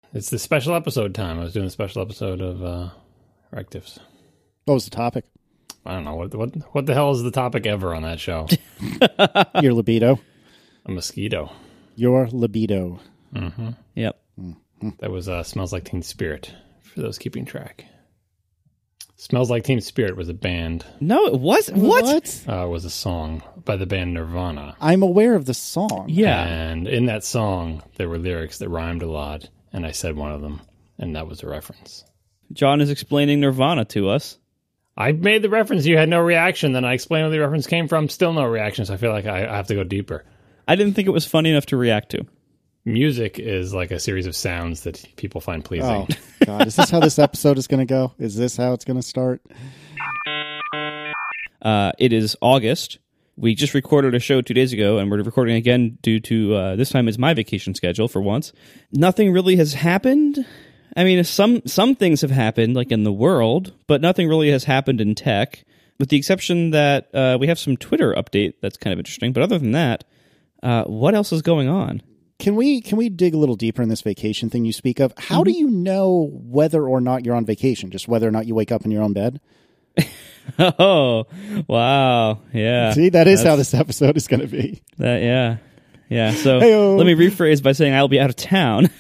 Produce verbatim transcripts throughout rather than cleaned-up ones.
It's the special episode time. I was doing a special episode of uh, Rectives. What was the topic? I don't know. What what what the hell is the topic ever on that show? Your libido. A mosquito. Your libido. Mm-hmm. Yep. Mm-hmm. That was uh, Smells Like Teen Spirit, for those keeping track. Smells Like Teen Spirit was a band. No, it was what? What? Uh, was a song by the band Nirvana. I'm aware of the song. Yeah. And in that song, there were lyrics that rhymed a lot, and I said one of them, and that was a reference. John is explaining Nirvana to us. I made the reference. You had no reaction. Then I explained where the reference came from. Still no reaction, so I feel like I, I have to go deeper. I didn't think it was funny enough to react to. Music is like a series of sounds that people find pleasing. Oh, God. Is this how this episode is going to go? Is this how it's going to start? Uh, it is August. We just recorded a show two days ago, and we're recording again due to, uh, this time it's my vacation schedule for once. Nothing really has happened. I mean, some some things have happened, like in the world, but nothing really has happened in tech, with the exception that uh, we have some Twitter update that's kind of interesting. But other than that, uh, what else is going on? Can we can we dig a little deeper in this vacation thing you speak of? How do you know whether or not you're on vacation? Just whether or not you wake up in your own bed? Oh, wow. Yeah. See, that is how this episode is going to be. That, yeah. Yeah. So Hey-o. let me rephrase by saying I'll be out of town.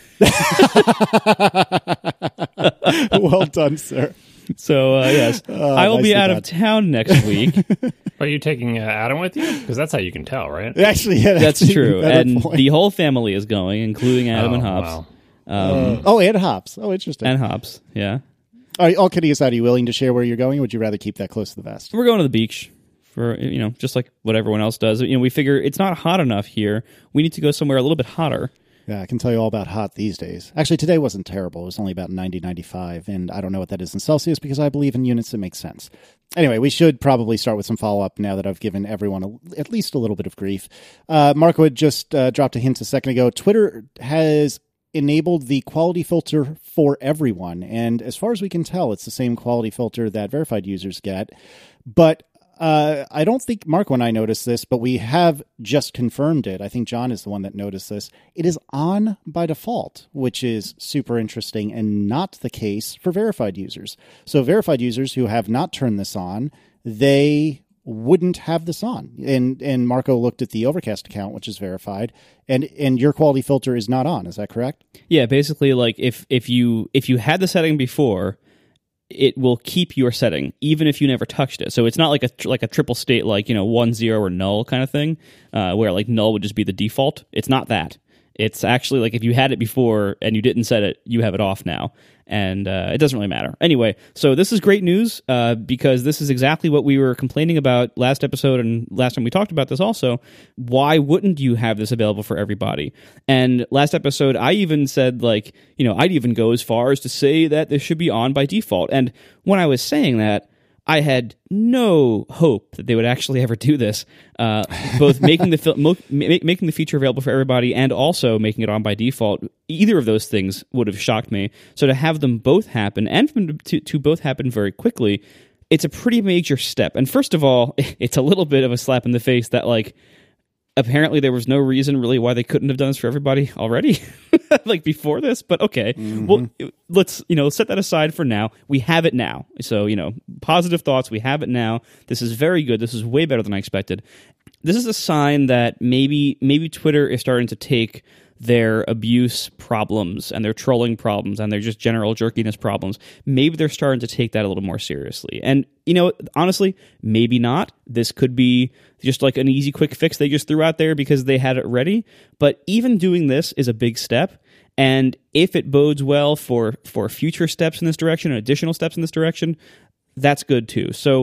Well done, sir. So, uh, yes, Oh, I will be nicely out done. of town next week. Are you taking uh, Adam with you? Because that's how you can tell, right? Actually, yeah, That's an true. even better And point. the whole family is going, including Adam Oh, and Hops. wow. Um, Uh, oh, and hops. Oh, interesting. and Hops, yeah. All right, all kidding aside, are you willing to share where you're going, or would you rather keep that close to the vest? We're going to the beach for, you know, just like what everyone else does. You know, we figure it's not hot enough here. We need to go somewhere a little bit hotter. Yeah, I can tell you all about hot these days. Actually, today wasn't terrible. It was only about ninety, ninety-five, and I don't know what that is in Celsius because I believe in units that make sense. Anyway, we should probably start with some follow-up now that I've given everyone a, at least a little bit of grief. Uh, Marco had just uh, dropped a hint a second ago. Twitter has enabled the quality filter for everyone, and as far as we can tell, it's the same quality filter that verified users get, but Uh, I don't think Marco and I noticed this, but we have just confirmed it. I think John is the one that noticed this. It is on by default, which is super interesting and not the case for verified users. So verified users who have not turned this on, they wouldn't have this on. And and Marco looked at the Overcast account, which is verified, and and your quality filter is not on. Is that correct? Yeah, basically, like if if you if you had the setting before, it will keep your setting even if you never touched it. So it's not like a like a triple state, like, you know, one zero or null kind of thing, uh, where like null would just be the default. It's not that. It's actually like if you had it before and you didn't set it, you have it off now. And uh, it doesn't really matter. Anyway, so this is great news uh, because this is exactly what we were complaining about last episode and last time we talked about this also. Why wouldn't you have this available for everybody? And last episode, I even said, like, you know, I'd even go as far as to say that this should be on by default. And when I was saying that, I had no hope that they would actually ever do this, uh, both making the fil- mo- ma- making the feature available for everybody and also making it on by default. Either of those things would have shocked me. So to have them both happen and for them to, to both happen very quickly, it's a pretty major step. And first of all, it's a little bit of a slap in the face that, like, apparently there was no reason really why they couldn't have done this for everybody already, like before this. But okay, mm-hmm. well, let's, you know, set that aside for now. We have it now. So, you know, positive thoughts. We have it now. This is very good. This is way better than I expected. This is a sign that maybe maybe Twitter is starting to take their abuse problems and their trolling problems and their just general jerkiness problems. Maybe they're starting to take that a little more seriously. And, you know, honestly, maybe not. This could be just like an easy, quick fix they just threw out there because they had it ready. But even doing this is a big step. And if it bodes well for, for future steps in this direction and additional steps in this direction, that's good too. So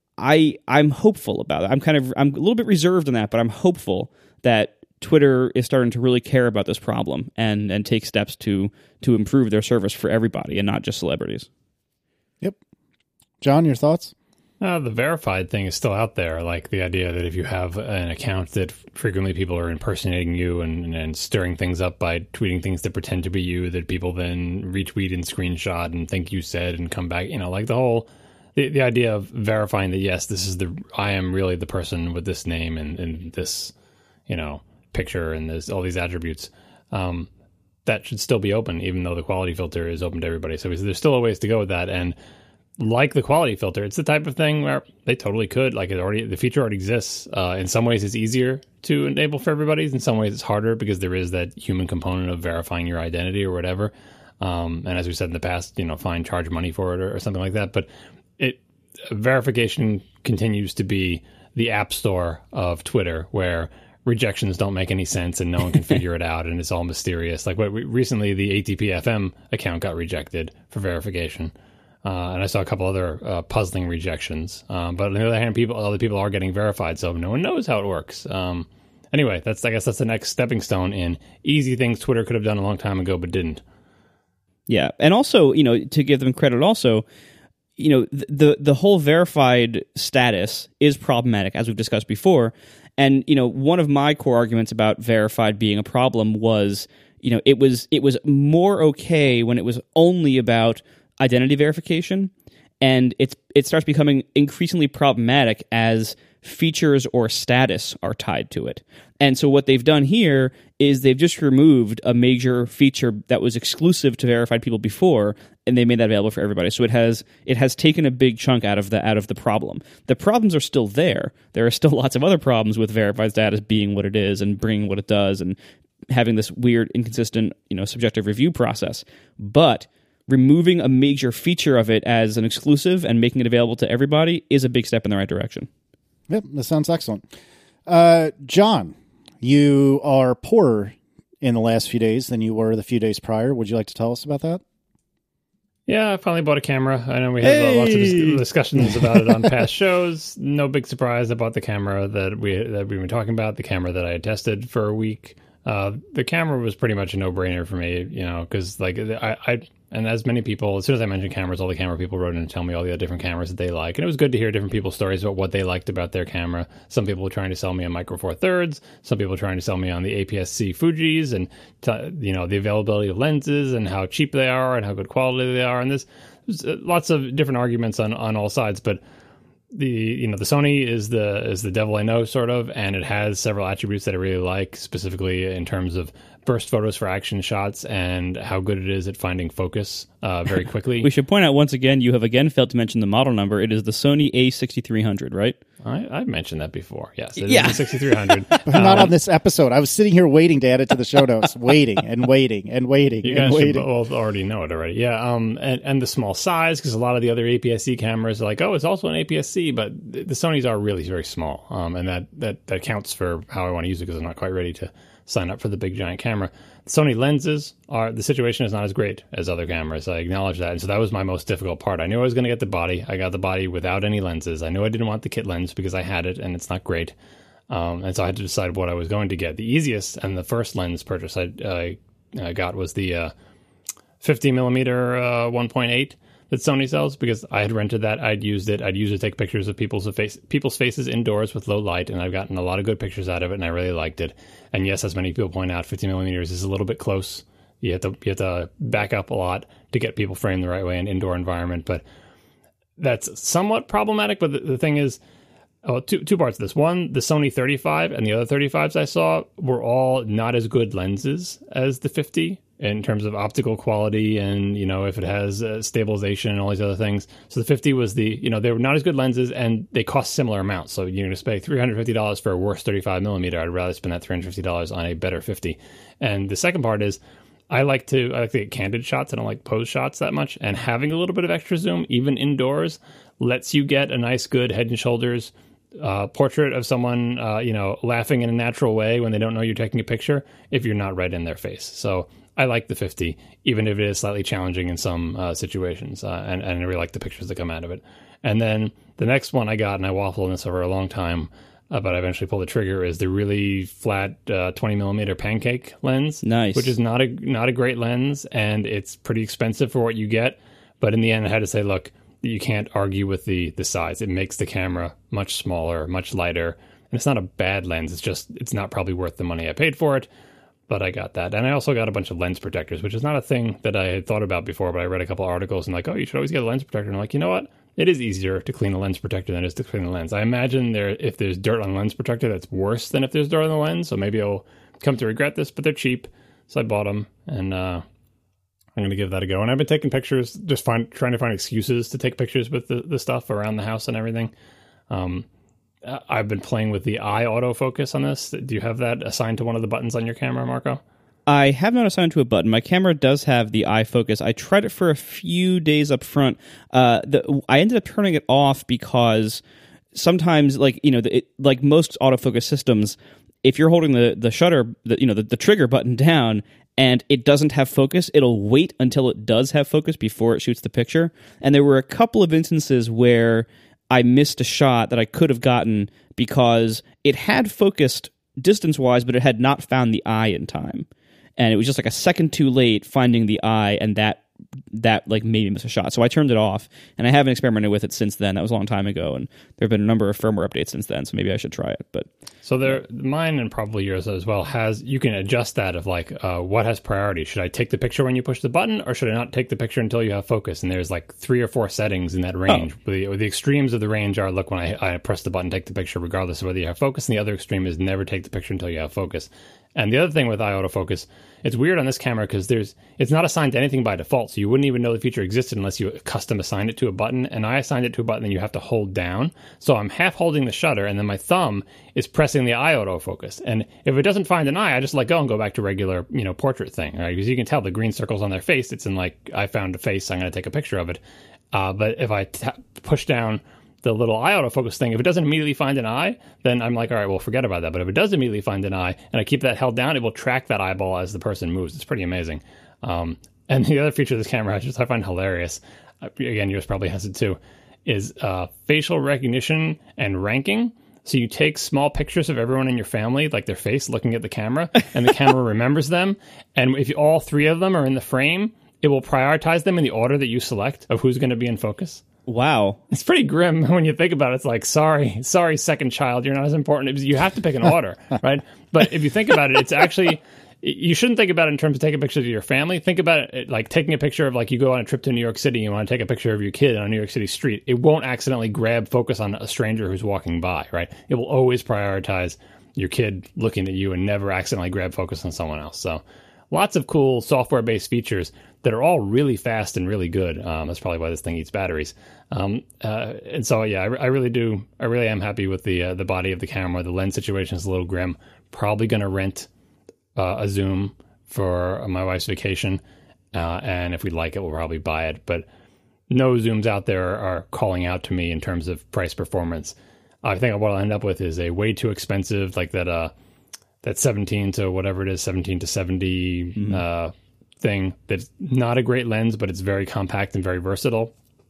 I, I'm hopeful about it. I'm kind of, I'm a little bit reserved on that, but I'm hopeful that Twitter is starting to really care about this problem and, and take steps to to improve their service for everybody and not just celebrities. Yep. John, your thoughts? Uh, the verified thing is still out there, like the idea that if you have an account that frequently people are impersonating you and, and stirring things up by tweeting things that pretend to be you, that people then retweet and screenshot and think you said and come back, you know, like the whole, the, the idea of verifying that, yes, this is the, I am really the person with this name and, and this, you know, picture and this, all these attributes. Um, that should still be open, even though the quality filter is open to everybody. So there's still a ways to go with that. And like the quality filter, it's the type of thing where they totally could, like it already, the feature already exists. Uh, in some ways it's easier to enable for everybody. In some ways it's harder because there is that human component of verifying your identity or whatever. Um, and as we said in the past, you know, fine, charge money for it or, or something like that. But it verification continues to be the app store of Twitter, where rejections don't make any sense and no one can figure it out, and it's all mysterious. Like what recently, the A T P F M account got rejected for verification. Uh, and I saw a couple other uh, puzzling rejections. Um, but on the other hand, people, other people are getting verified, so no one knows how it works. Um, anyway, that's I guess that's the next stepping stone in easy things Twitter could have done a long time ago but didn't. Yeah, and also, you know, to give them credit, also, you know, the the whole verified status is problematic, as we've discussed before. And you know, one of my core arguments about verified being a problem was, you know, it was it was more okay when it was only about identity verification, and it's it starts becoming increasingly problematic as features or status are tied to it. And so what they've done here is they've just removed a major feature that was exclusive to verified people before, and they made that available for everybody. So it has it has taken a big chunk out of the out of the problem. The problems are still there. There are still lots of other problems with verified status being what it is and bringing what it does and having this weird, inconsistent, you know, subjective review process. But removing a major feature of it as an exclusive and making it available to everybody is a big step in the right direction. Yep, that sounds excellent. Uh, John, you are poorer in the last few days than you were the few days prior. Would you like to tell us about that? Yeah, I finally bought a camera. I know we had hey! lots of dis- discussions about it on past shows. No big surprise about the camera that we that we've been talking about. The camera that I had tested for a week. Uh, the camera was pretty much a no-brainer for me, you know, because like I, I and as many people, as soon as I mentioned cameras, all the camera people wrote in and tell me all the different cameras that they like, and it was good to hear different people's stories about what they liked about their camera. Some people were trying to sell me a Micro Four Thirds. Some people were trying to sell me on the A P S C Fujis, and t- you know the availability of lenses and how cheap they are and how good quality they are. And there's, there's lots of different arguments on on all sides, but. The you know the Sony is the is the devil I know, sort of, and it has several attributes that I really like, specifically in terms of burst photos for action shots and how good it is at finding focus uh, very quickly. We should point out once again, you have again failed to mention the model number. It is the Sony A sixty-three hundred, right? I, I've mentioned that before. Yes, it yeah. is the sixty-three hundred. But um, not on this episode. I was sitting here waiting to add it to the show notes, waiting and waiting and waiting you and guys waiting. should both already know it already. Yeah, um, and, and the small size, because a lot of the other A P S C cameras are like, oh, it's also an A P S C, but the, the Sonys are really very small, um, and that, that, that counts for how I want to use it because I'm not quite ready to sign up for the big giant camera. The Sony lenses are, the situation is not as great as other cameras. I acknowledge that. And so that was my most difficult part. I knew I was going to get the body. I got the body without any lenses. I knew I didn't want the kit lens because I had it and it's not great. Um, and so I had to decide what I was going to get. The easiest and the first lens purchase I, I got was the uh, fifty millimeter uh, one point eight that Sony sells, because I had rented that. I'd used it. I'd use it to take pictures of people's face, people's faces indoors with low light, and I've gotten a lot of good pictures out of it, and I really liked it. And yes, as many people point out, fifty millimeters is a little bit close. You have to you have to back up a lot to get people framed the right way in indoor environment, but that's somewhat problematic. But the, the thing is, oh, two two parts of this. One, the Sony thirty-five and the other thirty-fives I saw were all not as good lenses as the fifty in terms of optical quality and, you know, if it has uh, stabilization and all these other things. So the fifty was the, you know, they were not as good lenses and they cost similar amounts. So you're going to pay three hundred fifty dollars for a worse thirty-five millimeter. I'd rather spend that three hundred fifty dollars on a better fifty. And the second part is, I like to I like to get candid shots. I don't like pose shots that much. And having a little bit of extra zoom, even indoors, lets you get a nice, good head and shoulders uh, portrait of someone, uh, you know, laughing in a natural way when they don't know you're taking a picture if you're not right in their face. So I like the fifty, even if it is slightly challenging in some uh, situations. Uh, and, and I really like the pictures that come out of it. And then the next one I got, and I waffled on this over a long time, Uh, but I eventually pulled the trigger, is the really flat uh, twenty millimeter pancake lens. Nice. Which is not a not a great lens, and it's pretty expensive for what you get. But in the end, I had to say, look, you can't argue with the the size. It makes the camera much smaller, much lighter, and it's not a bad lens. It's just it's not probably worth the money I paid for it. But I got that, and I also got a bunch of lens protectors, which is not a thing that I had thought about before. But I read a couple articles and like, oh, you should always get a lens protector. And I'm like, you know what? It is easier to clean a lens protector than it is to clean the lens. I imagine there, if there's dirt on the lens protector, that's worse than if there's dirt on the lens. So maybe I'll come to regret this, but they're cheap. so I bought them, and uh, I'm going to give that a go. And I've been taking pictures, just find, trying to find excuses to take pictures with the, the stuff around the house and everything. Um, I've been playing with the eye autofocus on this. Do you have that assigned to one of the buttons on your camera, Marco? I have not assigned to a button. My camera does have the eye focus. I tried it for a few days up front. Uh, the, I ended up turning it off because sometimes, like, you know, the, it, like most autofocus systems, if you're holding the, the shutter, the, you know, the, the trigger button down, and it doesn't have focus, it'll wait until it does have focus before it shoots the picture. And there were a couple of instances where I missed a shot that I could have gotten because it had focused distance-wise, but it had not found the eye in time. And it was just like a second too late finding the eye, and that that like made me miss a shot. So I turned it off, and I haven't experimented with it since then. That was a long time ago, and there have been a number of firmware updates since then, so maybe I should try it. But so there, mine and probably yours as well has, you can adjust that of like uh, what has priority. Should I take the picture when you push the button, or should I not take the picture until you have focus? And there's like three or four settings in that range. Oh. The, the extremes of the range are, look, when I, I press the button, take the picture regardless of whether you have focus, and the other extreme is never take the picture until you have focus. And the other thing with eye autofocus, it's weird on this camera because there's it's not assigned to anything by default, so you wouldn't even know the feature existed unless you custom assign it to a button. And I assigned it to a button that you have to hold down. So I'm half holding the shutter, and then my thumb is pressing the eye autofocus. And if it doesn't find an eye, I just let go and go back to regular, you know, portrait thing, right? Because you can tell the green circles on their face. It's in like, I found a face, I'm going to take a picture of it. Uh, but if I t- push down the little eye autofocus thing, if it doesn't immediately find an eye, then I'm like, all right, well, forget about that. But if it does immediately find an eye, and I keep that held down, it will track that eyeball as the person moves. It's pretty amazing. Um, and the other feature of this camera, which I find hilarious, uh, again, yours probably has it too, is uh, facial recognition and ranking. So you take small pictures of everyone in your family, like their face looking at the camera, and the camera remembers them. And if you, all three of them are in the frame, it will prioritize them in the order that you select of who's going to be in focus. Wow. It's pretty grim when you think about it. It's like, sorry, sorry, second child, you're not as important. You have to pick an order, right? But if you think about it, it's actually, you shouldn't think about it in terms of taking pictures of your family. Think about it like taking a picture of, like, you go on a trip to New York City, you want to take a picture of your kid on a New York City street. It won't accidentally grab focus on a stranger who's walking by, right? It will always prioritize your kid looking at you and never accidentally grab focus on someone else. So lots of cool software-based features that are all really fast and really good. Um, that's probably why this thing eats batteries. Um, uh, and so, yeah, I, I really do. I really am happy with the uh, the body of the camera. The lens situation is a little grim. Probably going to rent uh, a zoom for my wife's vacation. Uh, and if we like it, we'll probably buy it. But no zooms out there are calling out to me in terms of price performance. I think what I'll end up with is a way too expensive, like that uh, that seventeen to whatever it is, seventeen to seventy mm-hmm. uh, thing. That's not a great lens, but it's very compact and very versatile.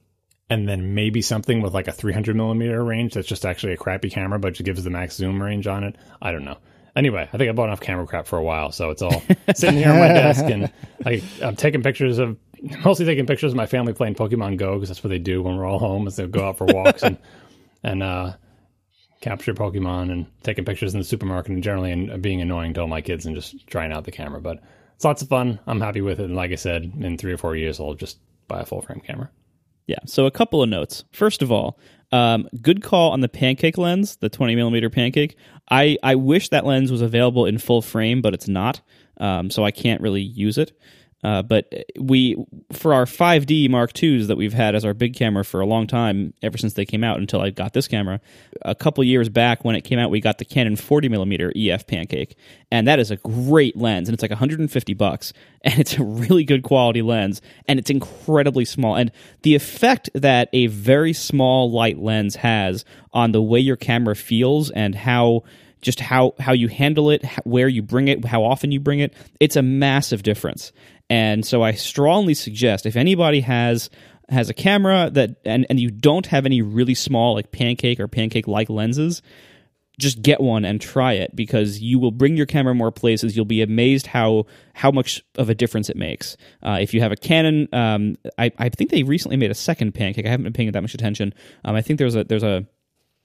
And then maybe something with like a three hundred millimeter range that's just actually a crappy camera, but just gives the max zoom range on it. I don't know. Anyway, I think I bought enough camera crap for a while, so it's all sitting here on my desk, and I, I'm taking pictures of, mostly taking pictures of my family playing Pokemon Go, because that's what they do when we're all home, is they go out for walks and and uh, capture Pokemon, and taking pictures in the supermarket and generally and being annoying to all my kids and just trying out the camera. But it's lots of fun. I'm happy with it, and like I said, in three or four years, I'll just buy a full frame camera. Yeah, so a couple of notes. First of all, um, good call on the pancake lens, the twenty millimeter pancake. I, I wish that lens was available in full frame, but it's not, um, so I can't really use it. Uh, but we, for our five D Mark twos that we've had as our big camera for a long time, ever since they came out until I got this camera, a couple years back when it came out, we got the Canon forty millimeter E F pancake, and that is a great lens, and it's like one hundred fifty bucks, and it's a really good quality lens, and it's incredibly small, and the effect that a very small light lens has on the way your camera feels and how just how, how you handle it, where you bring it, how often you bring it, it's a massive difference. And so I strongly suggest, if anybody has has a camera that and, and you don't have any really small, like pancake or pancake-like lenses, just get one and try it, because you will bring your camera more places. You'll be amazed how how much of a difference it makes. Uh, if you have a Canon, um, I, I think they recently made a second pancake. I haven't been paying it that much attention. Um, I think there's a there's a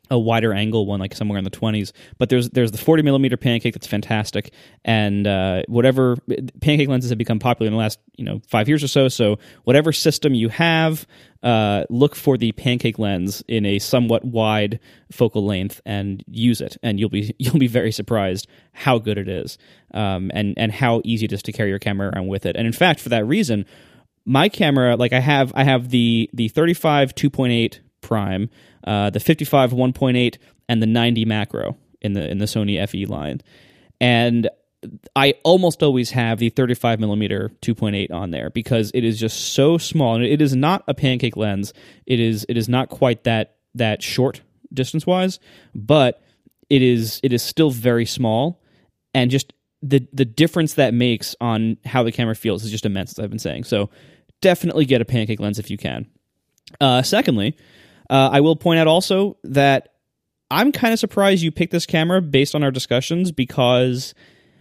a wider angle one, like somewhere in the twenties. But there's there's the forty millimeter pancake that's fantastic, and uh, whatever pancake lenses have become popular in the last you know five years or so. So whatever system you have, uh, look for the pancake lens in a somewhat wide focal length and use it, and you'll be you'll be very surprised how good it is, um, and and how easy it is to carry your camera around with it. And in fact, for that reason, my camera, like I have I have the the thirty-five two point eight prime, uh, the fifty-five one point eight, and the ninety macro in the in the Sony F E line, and I almost always have the thirty-five millimeter two point eight on there because it is just so small, and it is not a pancake lens. It is it is not quite that that short distance wise, but it is it is still very small, and just the the difference that makes on how the camera feels is just immense, as I've been saying. So definitely get a pancake lens if you can. Uh, secondly. Uh, I will point out also that I'm kind of surprised you picked this camera based on our discussions, because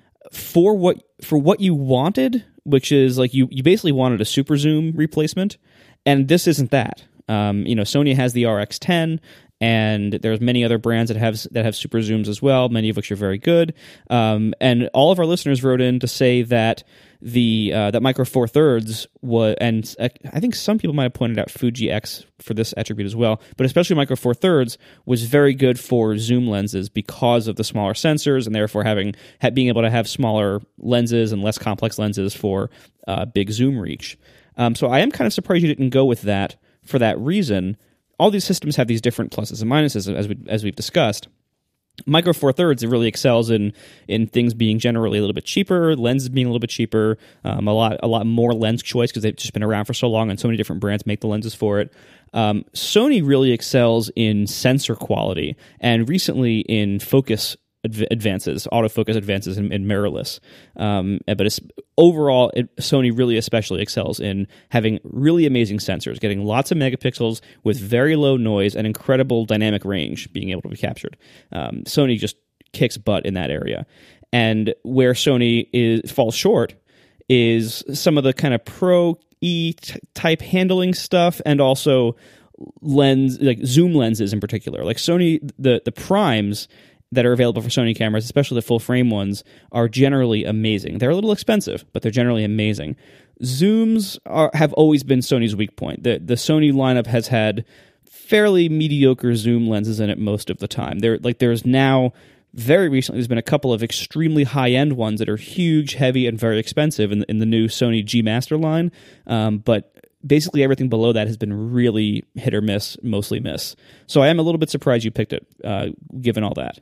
for what for what you wanted, which is like you, you basically wanted a super zoom replacement, and this isn't that. Um, you know, Sony has the R X ten, and there's many other brands that have that have super zooms as well, many of which are very good. Um, and all of our listeners wrote in to say that the uh, that Micro Four Thirds was, and I think some people might have pointed out Fuji X for this attribute as well, but especially Micro Four Thirds was very good for zoom lenses because of the smaller sensors, and therefore having ha- being able to have smaller lenses and less complex lenses for uh, big zoom reach. Um, so I am kind of surprised you didn't go with that for that reason. All these systems have these different pluses and minuses, as we as we've discussed. Micro Four Thirds, it really excels in in things being generally a little bit cheaper, lenses being a little bit cheaper, um, a lot a lot more lens choice because they've just been around for so long, and so many different brands make the lenses for it. Um, Sony really excels in sensor quality, and recently in focus adv- advances, autofocus advances, and, and mirrorless. Um, but it's, overall, it, Sony really especially excels in having really amazing sensors, getting lots of megapixels with very low noise and incredible dynamic range being able to be captured. Um, Sony just kicks butt in that area. And where Sony is falls short is some of the kind of pro E type handling stuff, and also lens like zoom lenses in particular. Like Sony, the the primes that are available for Sony cameras, especially the full frame ones, are generally amazing. They're a little expensive, but they're generally amazing. Zooms are have always been Sony's weak point. The the Sony lineup has had fairly mediocre zoom lenses in it most of the time. There like there's now very recently there's been a couple of extremely high-end ones that are huge, heavy, and very expensive in, in the new Sony G Master line, um, but basically everything below that has been really hit or miss, mostly miss. So I am a little bit surprised you picked it, uh, given all that.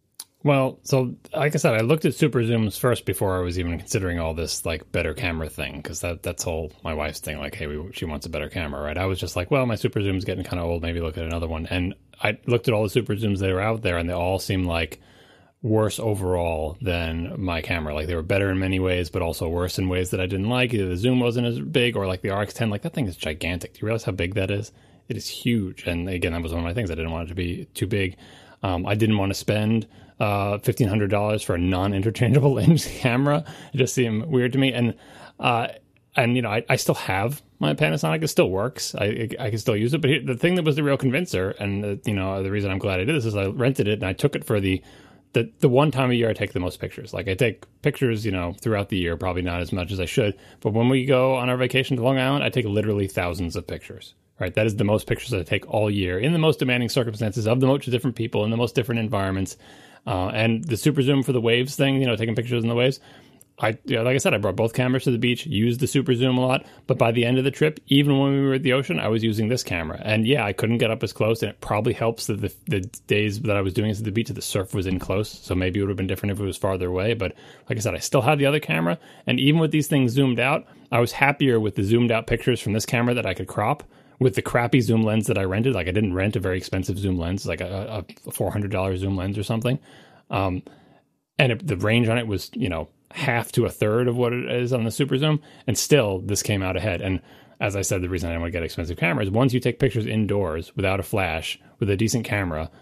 Well, so like I said, I looked at super zooms first before I was even considering all this like better camera thing, because that that's whole my wife's thing. Like, hey, we, she wants a better camera, right? I was just like, well, my super zoom's getting kind of old. Maybe look at another one. And I looked at all the super zooms that were out there, and they all seemed like worse overall than my camera. Like, they were better in many ways, but also worse in ways that I didn't like. Either the zoom wasn't as big, or like the R X ten, like that thing is gigantic. Do you realize how big that is? It is huge. And again, that was one of my things. I didn't want it to be too big. Um, I didn't want to spend uh, fifteen hundred dollars for a non-interchangeable lens camera. It just seemed weird to me. And, uh, and you know, I, I still have my Panasonic. It still works. I, I can still use it. But here, the thing that was the real convincer, and uh, you know, the reason I'm glad I did this is I rented it and I took it for the The, the one time a year I take the most pictures. Like, I take pictures, you know, throughout the year, probably not as much as I should. But when we go on our vacation to Long Island, I take literally thousands of pictures, right? That is the most pictures I take all year in the most demanding circumstances of the most different people in the most different environments. Uh, and the super zoom for the waves thing, you know, taking pictures in the waves. I, you know, like I said, I brought both cameras to the beach, used the super zoom a lot, but by the end of the trip, even when we were at the ocean, I was using this camera. And yeah, I couldn't get up as close, and it probably helps that the, the days that I was doing this at the beach, the surf was in close, so maybe it would have been different if it was farther away. But like I said, I still had the other camera, and even with these things zoomed out, I was happier with the zoomed out pictures from this camera that I could crop with the crappy zoom lens that I rented. Like, I didn't rent a very expensive zoom lens, like a, a four hundred dollars zoom lens or something. Um, and it, the range on it was, you know, half to a third of what it is on the super zoom, and still this came out ahead. And as I said, the reason I didn't want to get expensive cameras, once you take pictures indoors without a flash with a decent camera,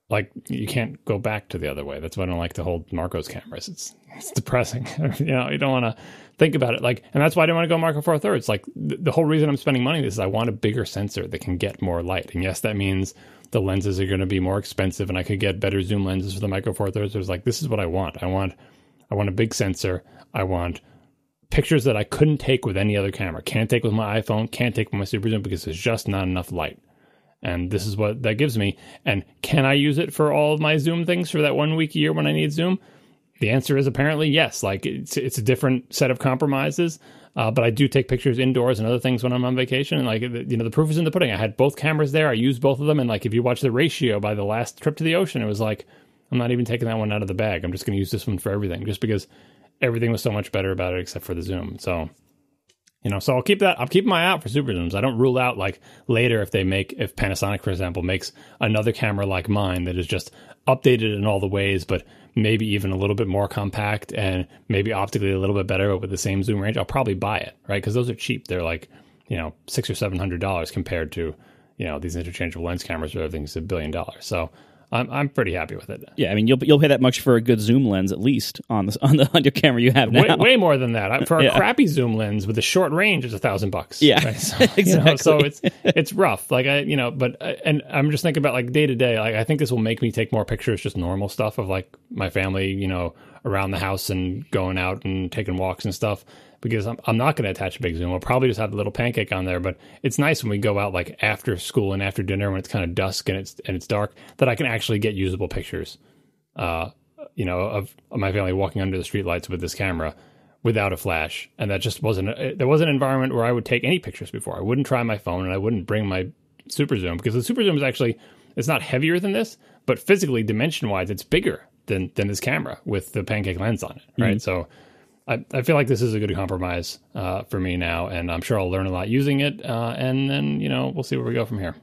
like you can't go back to the other way. That's why I don't like to hold Marco's cameras. It's it's depressing. You know, you don't want to think about it. Like, and that's why I didn't want to go Marco four thirds. Like the, the whole reason I'm spending money on this is I want a bigger sensor that can get more light. And yes, that means the lenses are going to be more expensive, and I could get better zoom lenses for the Micro Four Thirds. It was like, this is what I want. I want, I want a big sensor. I want pictures that I couldn't take with any other camera. Can't take with my iPhone. Can't take with my Super Zoom because there's just not enough light. And this is what that gives me. And can I use it for all of my Zoom things for that one week a year when I need Zoom? The answer is apparently yes. Like it's it's a different set of compromises. Uh, but I do take pictures indoors and other things when I'm on vacation. And like, you know, the proof is in the pudding. I had both cameras there. I used both of them. And like, if you watch the ratio by the last trip to the ocean, it was like, I'm not even taking that one out of the bag. I'm just going to use this one for everything, just because everything was so much better about it except for the zoom. So, you know, so I'll keep that. I'll keep my eye out for super zooms. I don't rule out like later if they make, if Panasonic, for example, makes another camera like mine that is just updated in all the ways, but maybe even a little bit more compact and maybe optically a little bit better, but with the same zoom range, I'll probably buy it, right? Because those are cheap. They're like, you know, six or seven hundred dollars compared to, you know, these interchangeable lens cameras where everything's a billion dollars. So I'm I'm pretty happy with it. Yeah, I mean, you'll you'll pay that much for a good zoom lens at least on the on the on your camera you have now. Way, way more than that. I, for a Yeah. crappy zoom lens with a short range, it's a thousand bucks. Yeah, right? So, you exactly. know, so it's it's rough. Like I, you know, but I, and I'm just thinking about like day to day. Like I think this will make me take more pictures, just normal stuff of like my family, you know, around the house and going out and taking walks and stuff. Because I'm I'm not going to attach a big zoom. I'll probably just have the little pancake on there. But it's nice when we go out like after school and after dinner when it's kind of dusk and it's and it's dark that I can actually get usable pictures. Uh, you know, of, of my family walking under the streetlights with this camera without a flash, and that just wasn't. A, there was an environment where I would take any pictures before. I wouldn't try my phone and I wouldn't bring my super zoom because the super zoom is actually it's not heavier than this, but physically dimension wise, it's bigger than than this camera with the pancake lens on it. Right, mm-hmm. so. I, I feel like this is a good compromise uh, for me now, and I'm sure I'll learn a lot using it, uh, and then, you know, we'll see where we go from here.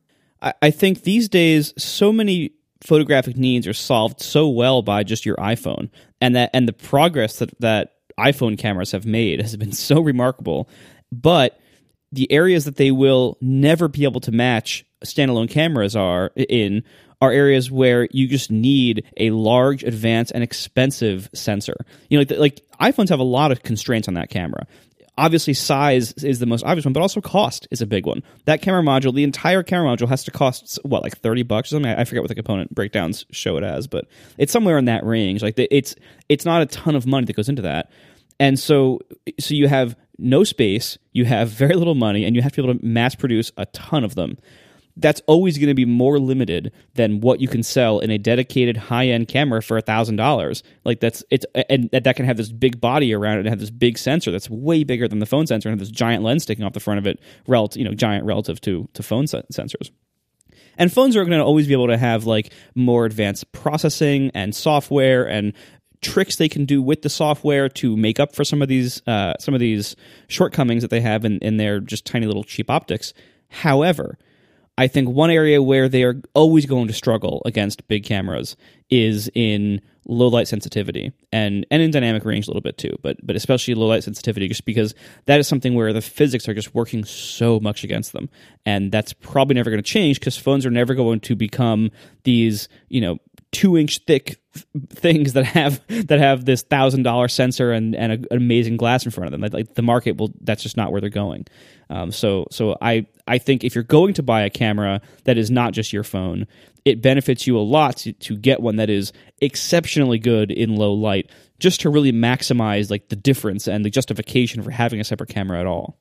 I, I think these days, so many photographic needs are solved so well by just your iPhone, and that and the progress that, that iPhone cameras have made has been so remarkable, but the areas that they will never be able to match standalone cameras are in are areas where you just need a large, advanced, and expensive sensor. You know, like, like iPhones have a lot of constraints on that camera. Obviously, size is the most obvious one, but also cost is a big one. That camera module, the entire camera module, has to cost what, like thirty bucks or something. I forget what the component breakdowns show it as, but it's somewhere in that range. Like it's it's not a ton of money that goes into that, and so so you have no space, you have very little money, and you have to be able to mass produce a ton of them. That's always going to be more limited than what you can sell in a dedicated high-end camera for a thousand dollars. Like that's it's and that can have this big body around it and have this big sensor that's way bigger than the phone sensor and have this giant lens sticking off the front of it, relative, you know, giant relative to to phone se- sensors. And phones are going to always be able to have like more advanced processing and software and tricks they can do with the software to make up for some of these uh, some of these shortcomings that they have in, in their just tiny little cheap optics. However, I think one area where they are always going to struggle against big cameras is in low light sensitivity and, and in dynamic range a little bit too, but but especially low light sensitivity, just because that is something where the physics are just working so much against them. And that's probably never going to change because phones are never going to become these, you know, two inch thick things that have that have this thousand dollar sensor and, and a, an amazing glass in front of them. Like the market will, that's just not where they're going. Um, so so I I think if you're going to buy a camera that is not just your phone, it benefits you a lot to, to get one that is exceptionally good in low light, just to really maximize like the difference and the justification for having a separate camera at all.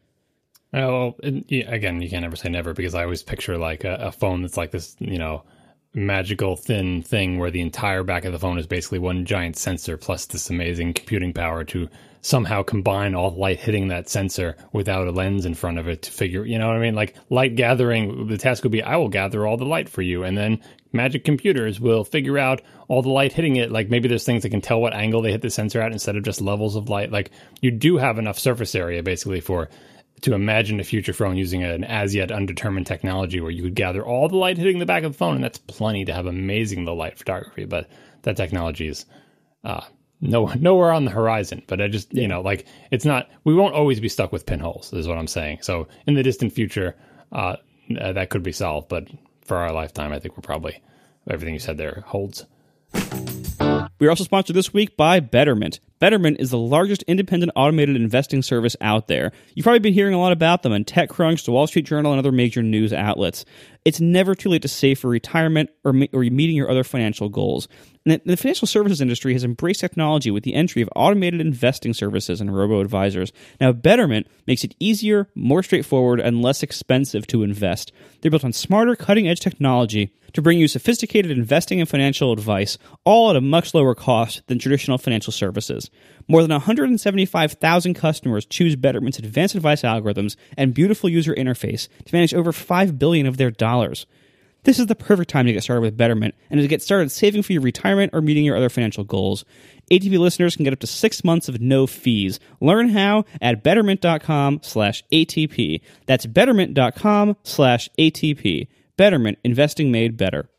Well, yeah, again, you can't ever say never because I always picture like a, a phone that's like this, you know, magical thin thing where the entire back of the phone is basically one giant sensor plus this amazing computing power to somehow combine all the light hitting that sensor without a lens in front of it to figure, you know what I mean? Like light gathering, the task would be, I will gather all the light for you. And then magic computers will figure out all the light hitting it. Like maybe there's things that can tell what angle they hit the sensor at instead of just levels of light. Like you do have enough surface area basically for to imagine a future phone using an as yet undetermined technology where you could gather all the light hitting the back of the phone, and that's plenty to have amazing low light photography. But that technology is uh, no nowhere on the horizon. But I just you know like it's not. We won't always be stuck with pinholes, is what I'm saying. So in the distant future, uh, that could be solved. But for our lifetime, I think we're probably everything you said there holds. We're also sponsored this week by Betterment. Betterment is the largest independent automated investing service out there. You've probably been hearing a lot about them on TechCrunch, the Wall Street Journal, and other major news outlets. It's never too late to save for retirement or, or meeting your other financial goals. And the financial services industry has embraced technology with the entry of automated investing services and robo-advisors. Now, Betterment makes it easier, more straightforward, and less expensive to invest. They're built on smarter, cutting-edge technology to bring you sophisticated investing and financial advice, all at a much lower cost than traditional financial services. More than one hundred seventy-five thousand customers choose Betterment's advanced advice algorithms and beautiful user interface to manage over five billion dollars of their dollars. This is the perfect time to get started with Betterment and to get started saving for your retirement or meeting your other financial goals. A T P listeners can get up to six months of no fees. Learn how at betterment.com slash ATP. That's betterment.com slash ATP. Betterment, investing made better.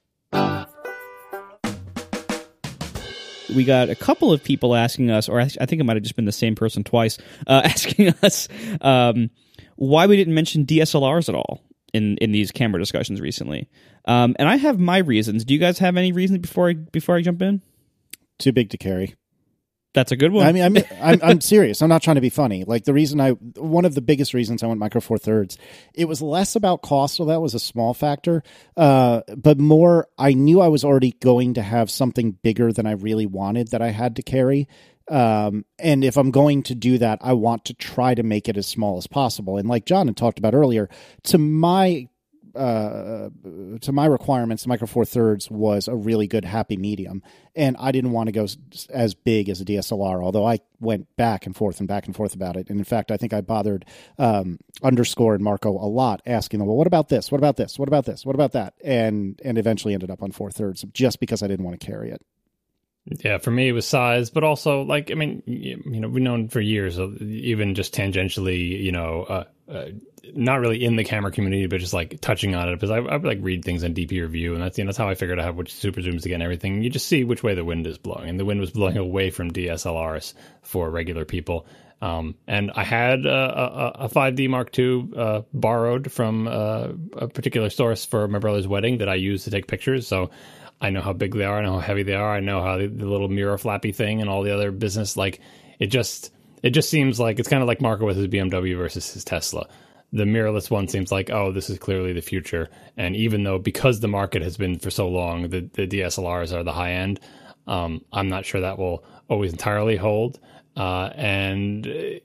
We got a couple of people asking us, or I think it might have just been the same person twice, uh, asking us um, why we didn't mention D S L Rs at all in, in these camera discussions recently. Um, and I have my reasons. Do you guys have any reasons before I, before I jump in? Too big to carry. That's a good one. I mean, I'm, I'm I'm serious. I'm not trying to be funny. Like the reason I, one of the biggest reasons I went Micro Four Thirds, it was less about cost, so that was a small factor, uh, but more I knew I was already going to have something bigger than I really wanted that I had to carry. Um, and if I'm going to do that, I want to try to make it as small as possible. And like John had talked about earlier, to my uh, to my requirements, the Micro Four Thirds was a really good happy medium, and I didn't want to go as big as a D S L R, although I went back and forth and back and forth about it. And in fact, I think I bothered um, Underscore and Marco a lot, asking them, well, what about this? What about this? What about this? What about that? And, and eventually ended up on Four Thirds just because I didn't want to carry it. Yeah, for me it was size, but also like I mean, you know, we've known for years, even just tangentially, you know, uh, uh, not really in the camera community, but just like touching on it because I, I would like read things on D P Review, and that's you know that's how I figured out how which super zooms to get and everything. You just see which way the wind is blowing, and the wind was blowing away from D S L Rs for regular people. Um, and I had a, a, a five D Mark two uh, borrowed from uh, a particular source for my brother's wedding that I used to take pictures, so. I know how big they are. I know how heavy they are. I know how the, the little mirror flappy thing and all the other business. Like it just, it just seems like it's kind of like Marco with his B M W versus his Tesla. The mirrorless one seems like, oh, this is clearly the future. And even though because the market has been for so long, the, the D S L Rs are the high end. Um, I'm not sure that will always entirely hold. Uh, and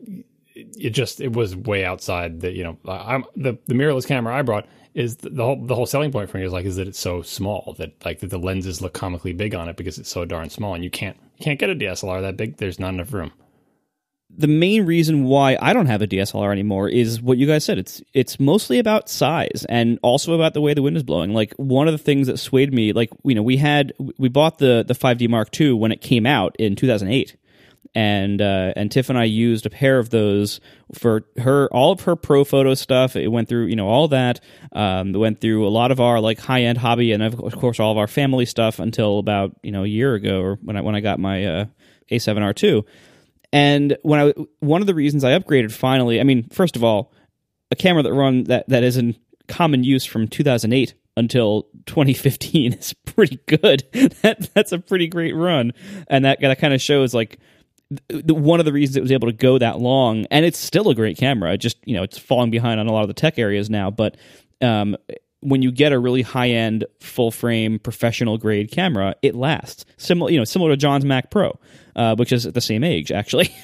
it just it was way outside the you know I'm the the mirrorless camera I brought. Is the, the whole the whole selling point for me is like is that it's so small that like that the lenses look comically big on it because it's so darn small and you can't you can't get a D S L R that big. There's not enough room. The main reason why I don't have a D S L R anymore is what you guys said. It's it's mostly about size and also about the way the wind is blowing. Like one of the things that swayed me, like you know, we had we bought the the five D Mark two when it came out in two thousand eight. And uh, and Tiff and I used a pair of those for her all of her pro photo stuff. It went through you know all that. Um, it went through a lot of our like high end hobby and of course all of our family stuff until about you know a year ago or when I when I got my uh, A seven R two. And when I one of the reasons I upgraded finally, I mean first of all, a camera that run that that is in common use from two thousand eight until twenty fifteen is pretty good. that that's a pretty great run, and that that kind of shows like. The, one of the reasons it was able to go that long, and it's still a great camera. Just you know, it's falling behind on a lot of the tech areas now. But um, when you get a really high end, full frame, professional grade camera, it lasts. Similar, you know, similar to John's Mac Pro, uh, which is at the same age actually.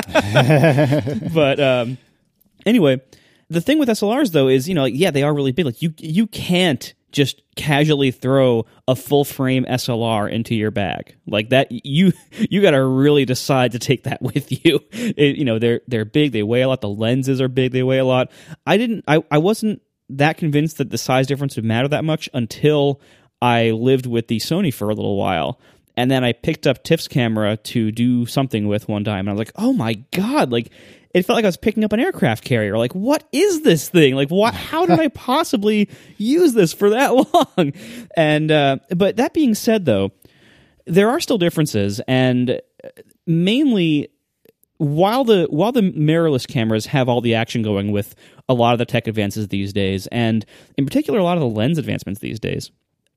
But um, anyway, the thing with S L Rs though is you know, like, yeah, they are really big. Like you, you can't just casually throw a full frame S L R into your bag like that. You you got to really decide to take that with you. It, you know they're they're big. They weigh a lot. The lenses are big. They weigh a lot. I didn't. I, I wasn't that convinced that the size difference would matter that much until I lived with the Sony for a little while. And then I picked up Tiff's camera to do something with one time, and I was like, "Oh my god!" Like it felt like I was picking up an aircraft carrier. Like, what is this thing? Like, what? How did I possibly use this for that long? And uh, but that being said, though, there are still differences, and mainly while the while the mirrorless cameras have all the action going with a lot of the tech advances these days, and in particular a lot of the lens advancements these days.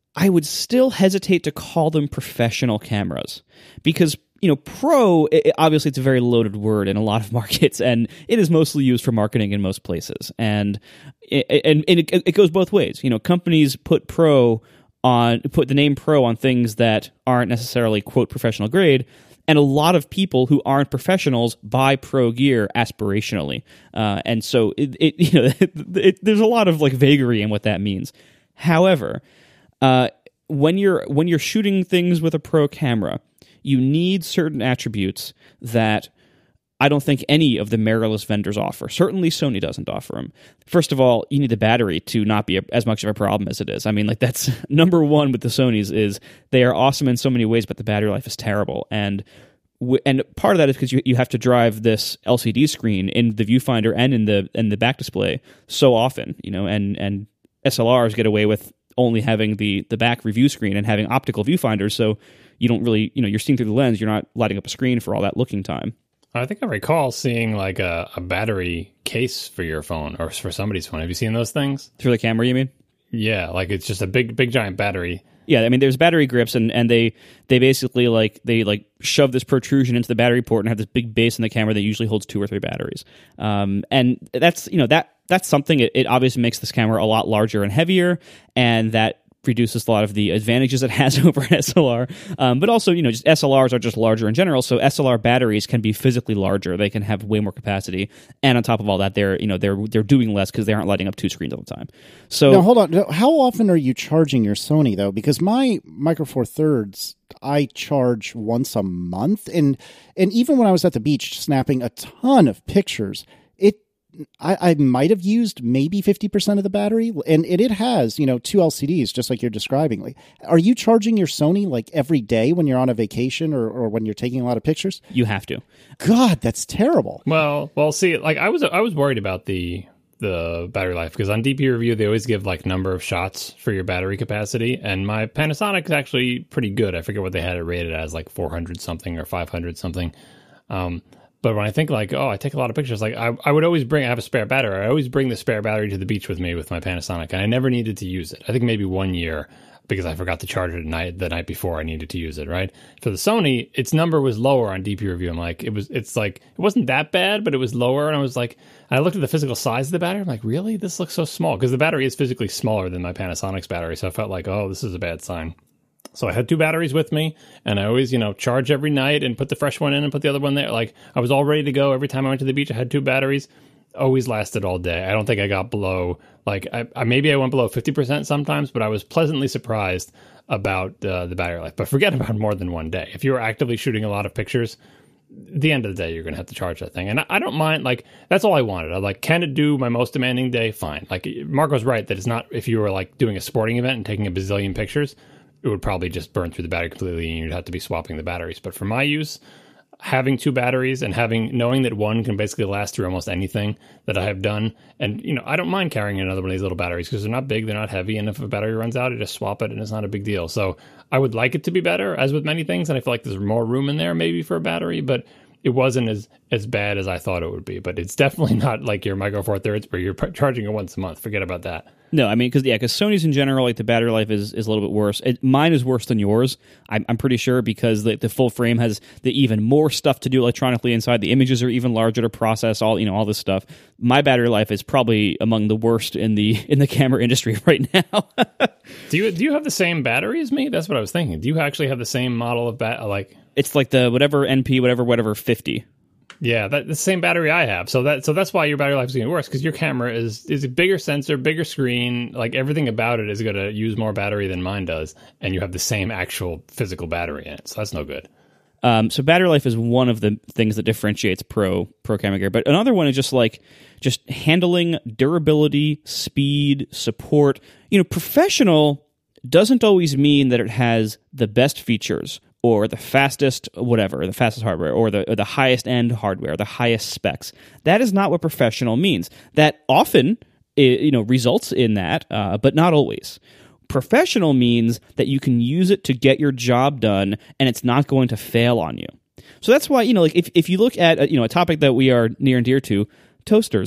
I would still hesitate to call them professional cameras because, you know, pro, it, obviously it's a very loaded word in a lot of markets, and it is mostly used for marketing in most places. And it, and, and it, it goes both ways. You know, companies put pro on, put the name pro on things that aren't necessarily, quote, professional grade. And a lot of people who aren't professionals buy pro gear aspirationally. Uh, and so it, it you know, it, it, there's a lot of like vagary in what that means. However, uh, when you're when you're shooting things with a pro camera, you need certain attributes that I don't think any of the mirrorless vendors offer. Certainly Sony doesn't offer them. First of all, you need the battery to not be a, as much of a problem as it is. I mean, like that's number one with the Sonys is they are awesome in so many ways, but the battery life is terrible. And w- and part of that is because you, you have to drive this L C D screen in the viewfinder and in the in the back display so often, you know, and, and S L Rs get away with only having the, the back review screen and having optical viewfinders, so you don't really, you know, you're seeing through the lens, you're not lighting up a screen for all that looking time. I think I recall seeing like a, a battery case for your phone or for somebody's phone. Have you seen those things? Through the camera, you mean? Yeah, like it's just a big, big giant battery. Yeah, I mean, there's battery grips, and, and they they basically like they like shove this protrusion into the battery port and have this big base in the camera that usually holds two or three batteries. Um, and that's you know that that's something. It, it obviously makes this camera a lot larger and heavier, and that reduces a lot of the advantages it has over an S L R. Um, but also, you know, just S L Rs are just larger in general, so S L R batteries can be physically larger. They can have way more capacity, and on top of all that, they're you know they're they're doing less because they aren't lighting up two screens all the time. So now, hold on. How often are you charging your Sony though? Because my Micro Four Thirds, I charge once a month, and and even when I was at the beach snapping a ton of pictures, it. I, I might have used maybe fifty percent of the battery, and it, it has, you know, two L C Ds, just like you're describing. Like, are you charging your Sony like every day when you're on a vacation or, or when you're taking a lot of pictures? You have to. God, that's terrible. Well, well, see, like I was, I was worried about the the battery life because on D P Review they always give like number of shots for your battery capacity, and my Panasonic is actually pretty good. I forget what they had it rated as, like four hundred something or five hundred something. Um, But when I think like, oh, I take a lot of pictures, like I, I would always bring, I have a spare battery. I always bring the spare battery to the beach with me with my Panasonic, and I never needed to use it. I think maybe one year because I forgot to charge it at night, the night before I needed to use it, right? For the Sony, its number was lower on D P Review. I'm like, it was, it's like, it wasn't that bad, but it was lower. And I was like, I looked at the physical size of the battery. I'm like, really? This looks so small. Because the battery is physically smaller than my Panasonic's battery. So I felt like, oh, this is a bad sign. So I had two batteries with me, and I always, you know, charge every night and put the fresh one in and put the other one there. Like, I was all ready to go. Every time I went to the beach, I had two batteries. Always lasted all day. I don't think I got below, like, I, I maybe I went below fifty percent sometimes, but I was pleasantly surprised about uh, the battery life. But forget about more than one day. If you were actively shooting a lot of pictures, at the end of the day, you're going to have to charge that thing. And I, I don't mind, like, that's all I wanted. I like, can it do my most demanding day? Fine. Like, Marco's right that it's not, if you were, like, doing a sporting event and taking a bazillion pictures, it would probably just burn through the battery completely and you'd have to be swapping the batteries. But for my use, having two batteries and having knowing that one can basically last through almost anything that I have done, and you know, I don't mind carrying another one of these little batteries because they're not big, they're not heavy, and if a battery runs out, I just swap it and it's not a big deal. So I would like it to be better, as with many things, and I feel like there's more room in there maybe for a battery, but it wasn't as as bad as I thought it would be. But it's definitely not like your Micro Four Thirds where you're charging it once a month. Forget about that. No, I mean, because yeah, because Sony's in general, like the battery life is, is a little bit worse. It, mine is worse than yours. I'm, I'm pretty sure because the, the full frame has the even more stuff to do electronically inside. The images are even larger to process. All you know, all this stuff. My battery life is probably among the worst in the in the camera industry right now. do you do you have the same battery as me? That's what I was thinking. Do you actually have the same model of bat? Like it's like the whatever N P whatever whatever fifty. Yeah, that, the same battery I have. So that so that's why your battery life is going to be worse, because your camera is is a bigger sensor, bigger screen. Like everything about it is going to use more battery than mine does, and you have the same actual physical battery in it. So that's no good. Um, so battery life is one of the things that differentiates pro pro camera gear, but another one is just like just handling, durability, speed, support. You know, professional doesn't always mean that it has the best features, or the fastest whatever, the fastest hardware, or the or the highest end hardware, the highest specs. That is not what professional means. That often, you know, results in that, uh, but not always. Professional means that you can use it to get your job done, and it's not going to fail on you. So that's why, you know, like if if you look at, you know, a topic that we are near and dear to, toasters.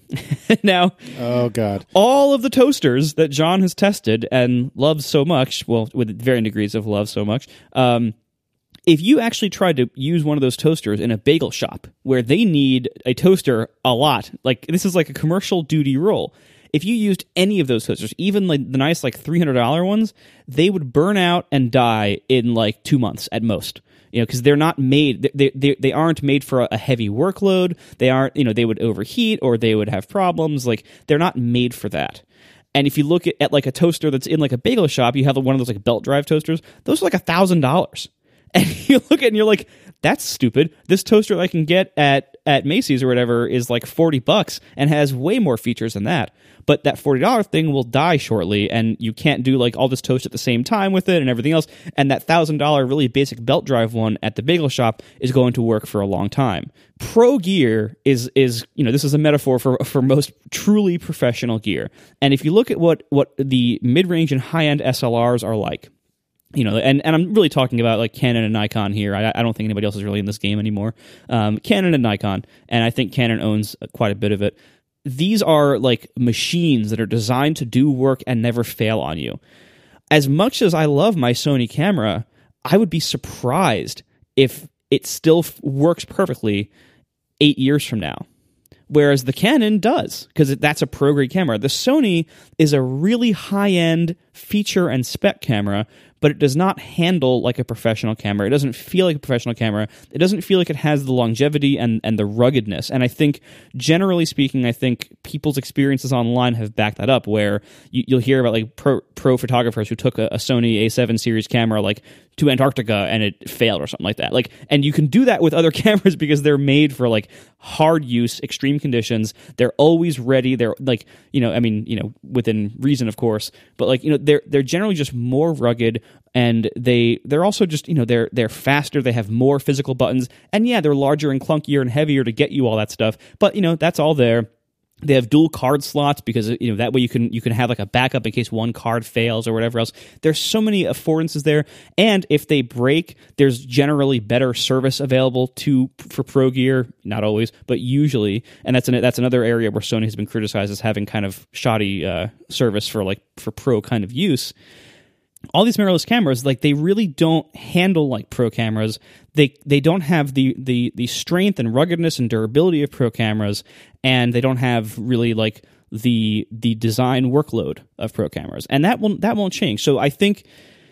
Now, oh god, all of the toasters that John has tested and loves so much, well, with varying degrees of love so much, um, if you actually tried to use one of those toasters in a bagel shop where they need a toaster a lot, like this is like a commercial duty role, if you used any of those toasters, even like the nice like three hundred dollars ones, they would burn out and die in like two months at most. You know, because they're not made, they, they they aren't made for a heavy workload. They aren't, you know, they would overheat or they would have problems. Like, they're not made for that. And if you look at, at like a toaster that's in like a bagel shop, you have one of those like belt drive toasters. Those are like a thousand dollars. And you look at it and you're like, that's stupid. This toaster I can get at, at Macy's or whatever is like forty bucks and has way more features than that. But that forty dollars thing will die shortly, and you can't do like all this toast at the same time with it and everything else. And that one thousand dollars really basic belt drive one at the bagel shop is going to work for a long time. Pro gear is, is you know, this is a metaphor for, for most truly professional gear. And if you look at what, what the mid-range and high-end S L Rs are like, you know, and, and I'm really talking about like Canon and Nikon here. I, I don't think anybody else is really in this game anymore. Um, Canon and Nikon, and I think Canon owns quite a bit of it. These are like machines that are designed to do work and never fail on you. As much as I love my Sony camera, I would be surprised if it still f- works perfectly eight years from now. Whereas the Canon does, because that's a pro-grade camera. The Sony is a really high-end feature and spec camera, but it does not handle like a professional camera. It doesn't feel like a professional camera. It doesn't feel like it has the longevity and, and the ruggedness. And I think, generally speaking, I think people's experiences online have backed that up, where you, you'll hear about like pro, pro photographers who took a, a Sony A seven series camera like to Antarctica and it failed or something like that. Like, and you can do that with other cameras because they're made for like hard use, extreme conditions. They're always ready. They're like, you know, I mean, you know, within reason, of course, but like, you know, they're they're generally just more rugged, and they they're also just, you know, they're they're faster. They have more physical buttons, and yeah, they're larger and clunkier and heavier to get you all that stuff. But you know, that's all there. They have dual card slots because, you know, that way you can you can have like a backup in case one card fails or whatever else. There's so many affordances there, and if they break, there's generally better service available to for pro gear. Not always, but usually, and that's an, that's another area where Sony has been criticized as having kind of shoddy uh, service for like for pro kind of use. All these mirrorless cameras, like, they really don't handle like pro cameras. They they don't have the the the strength and ruggedness and durability of pro cameras, and they don't have really like the the design workload of pro cameras, and that will that won't change. So I think,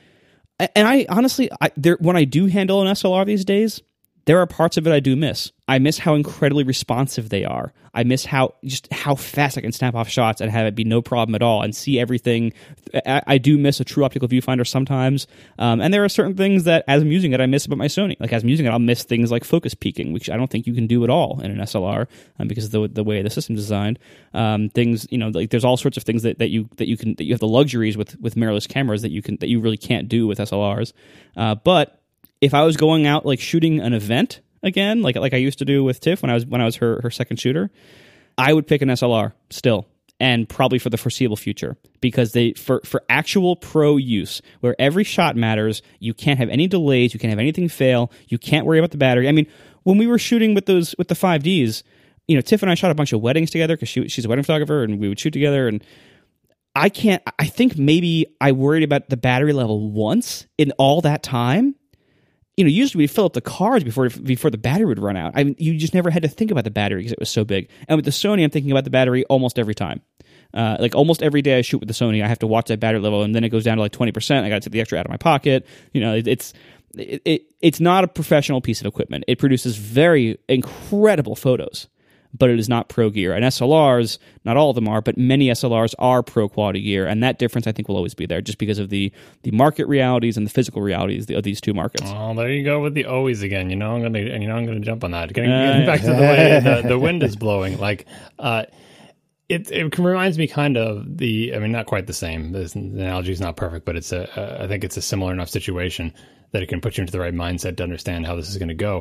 and I honestly, I, there when I do handle an S L R these days, there are parts of it I do miss. I miss how incredibly responsive they are. I miss how just how fast I can snap off shots and have it be no problem at all and see everything. I, I do miss a true optical viewfinder sometimes. Um, and there are certain things that, as I'm using it, I miss about my Sony. Like, as I'm using it, I'll miss things like focus peaking, which I don't think you can do at all in an S L R um, because of the, the way the system's designed. Um, things, you know, like there's all sorts of things that, that you that you can that you have the luxuries with with mirrorless cameras that you can that you really can't do with S L Rs. Uh, but if I was going out like shooting an event again, like like I used to do with Tiff when I was when I was her her second shooter, I would pick an S L R still, and probably for the foreseeable future, because they for for actual pro use where every shot matters. You can't have any delays, you can't have anything fail, you can't worry about the battery. I mean, when we were shooting with those with the five Ds, you know, Tiff and I shot a bunch of weddings together because she she's a wedding photographer, and we would shoot together. And I can't. I think maybe I worried about the battery level once in all that time. You know, usually we'd fill up the cards before before the battery would run out. I mean, you just never had to think about the battery because it was so big. And with the Sony, I'm thinking about the battery almost every time. Uh, like almost every day I shoot with the Sony, I have to watch that battery level, and then it goes down to like twenty percent. I got to take the extra out of my pocket. You know, it, it's it, it it's not a professional piece of equipment. It produces very incredible photos, but it is not pro gear. And S L Rs, not all of them are, but many S L Rs are pro quality gear, and that difference I think will always be there, just because of the the market realities and the physical realities of these two markets. Oh, there you go with the always again. You know I'm gonna you know I'm gonna jump on that. Getting, getting back to the way the, the wind is blowing, like uh, it it reminds me kind of the. I mean, not quite the same. This analogy is not perfect, but it's a. Uh, I think it's a similar enough situation that it can put you into the right mindset to understand how this is going to go.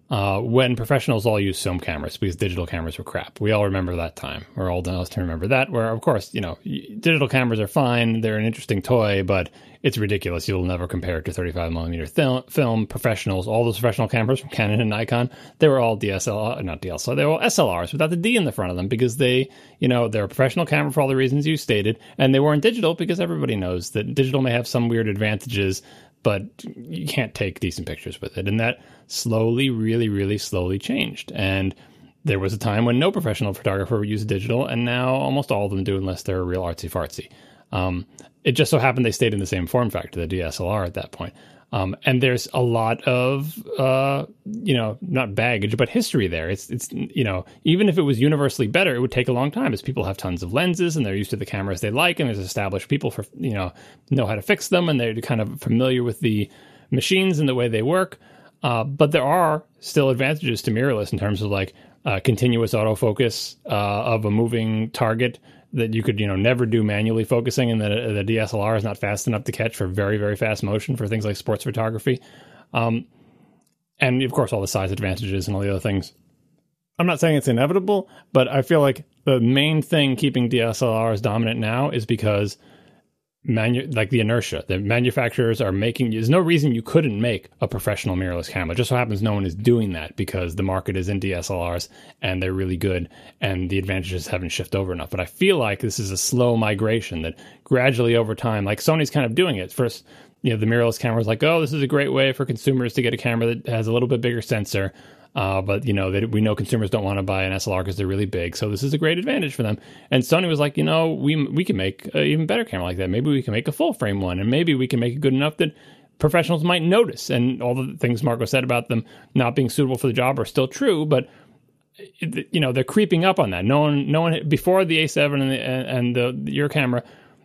uh, when professionals all used film cameras because digital cameras were crap. We all remember that time. We're old enough to remember that, where, of course, you know, digital cameras are fine. They're an interesting toy, but it's ridiculous. You'll never compare it to thirty-five millimeter th- film. Professionals, all those professional cameras from Canon and Nikon, they were all D S L R, not D S L R, they were all S L Rs without the D in the front of them because they, you know, they're a professional camera for all the reasons you stated, and they weren't digital because everybody knows that digital may have some weird advantages, but you can't take decent pictures with it. And that slowly, really, really slowly changed. And there was a time when no professional photographer used digital, and now almost all of them do unless they're real artsy-fartsy. Um, it just so happened they stayed in the same form factor, the D S L R at that point. Um, and there's a lot of, uh, you know, not baggage, but history there. It's, it's, you know, even if it was universally better, it would take a long time as people have tons of lenses and they're used to the cameras they like. And there's established people for, you know, know how to fix them. And they're kind of familiar with the machines and the way they work. Uh, but there are still advantages to mirrorless in terms of like uh, continuous autofocus uh, of a moving target that you could, you know, never do manually focusing, and the, the D S L R is not fast enough to catch for very, very fast motion for things like sports photography. Um, and, of course, all the size advantages and all the other things. I'm not saying it's inevitable, but I feel like the main thing keeping D S L Rs dominant now is because Manu- like the inertia. The manufacturers are making, there's no reason you couldn't make a professional mirrorless camera. It just so happens no one is doing that because the market is in D S L Rs and they're really good and the advantages haven't shifted over enough. But I feel like this is a slow migration that gradually over time, like Sony's kind of doing it. First, you know, the mirrorless camera is like, oh, this is a great way for consumers to get a camera that has a little bit bigger sensor. Uh, but, you know, they, we know consumers don't want to buy an S L R because they're really big. So this is a great advantage for them. And Sony was like, you know, we we can make an even better camera like that. Maybe we can make a full frame one. And maybe we can make it good enough that professionals might notice. And all the things Marco said about them not being suitable for the job are still true. But, it, you know, they're creeping up on that. No one, no one before the A seven and, the, and the, your camera,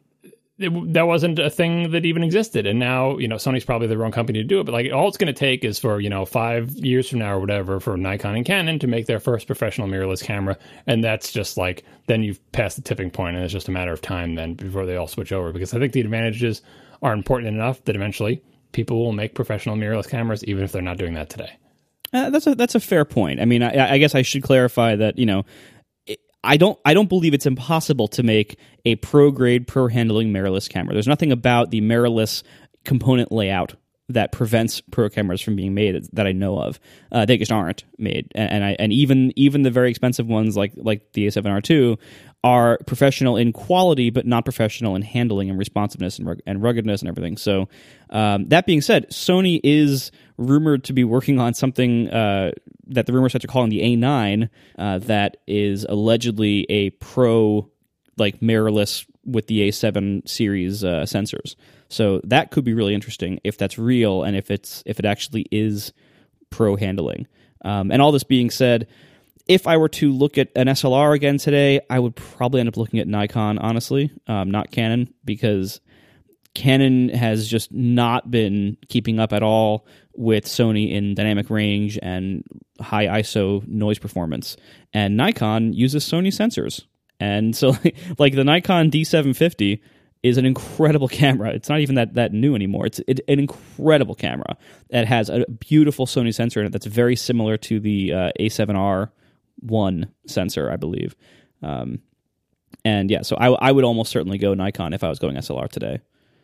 It, that wasn't a thing that even existed. And now, you know, Sony's probably the wrong company to do it. But like all it's going to take is for, you know, five years from now or whatever for Nikon and Canon to make their first professional mirrorless camera. And that's just like, then you've passed the tipping point and it's just a matter of time then before they all switch over. Because I think the advantages are important enough that eventually people will make professional mirrorless cameras, even if they're not doing that today. Uh, that's a, that's a fair point. I mean, I, I guess I should clarify that, you know, I don't I don't believe it's impossible to make a pro-grade, pro-handling mirrorless camera. There's nothing about the mirrorless component layout that prevents pro cameras from being made that I know of. Uh, they just aren't made. And, and I and even even the very expensive ones like like the A seven R two are professional in quality, but not professional in handling and responsiveness and, rug- and ruggedness and everything. So um, that being said, Sony is rumored to be working on something uh, that the rumor sites are calling the A nine uh, that is allegedly a pro like mirrorless with the A seven series uh, sensors. So that could be really interesting if that's real and if it's if it actually is pro handling. Um, and all this being said, if I were to look at an S L R again today, I would probably end up looking at Nikon, honestly, um, not Canon, because Canon has just not been keeping up at all with Sony in dynamic range and high I S O noise performance. And Nikon uses Sony sensors. And so like the Nikon D seven fifty is an incredible camera. It's not even that, that new anymore. It's it, an incredible camera that has a beautiful Sony sensor in it that's very similar to the uh, A seven R one sensor, I believe. Um, and yeah, so I, I would almost certainly go Nikon if I was going S L R today.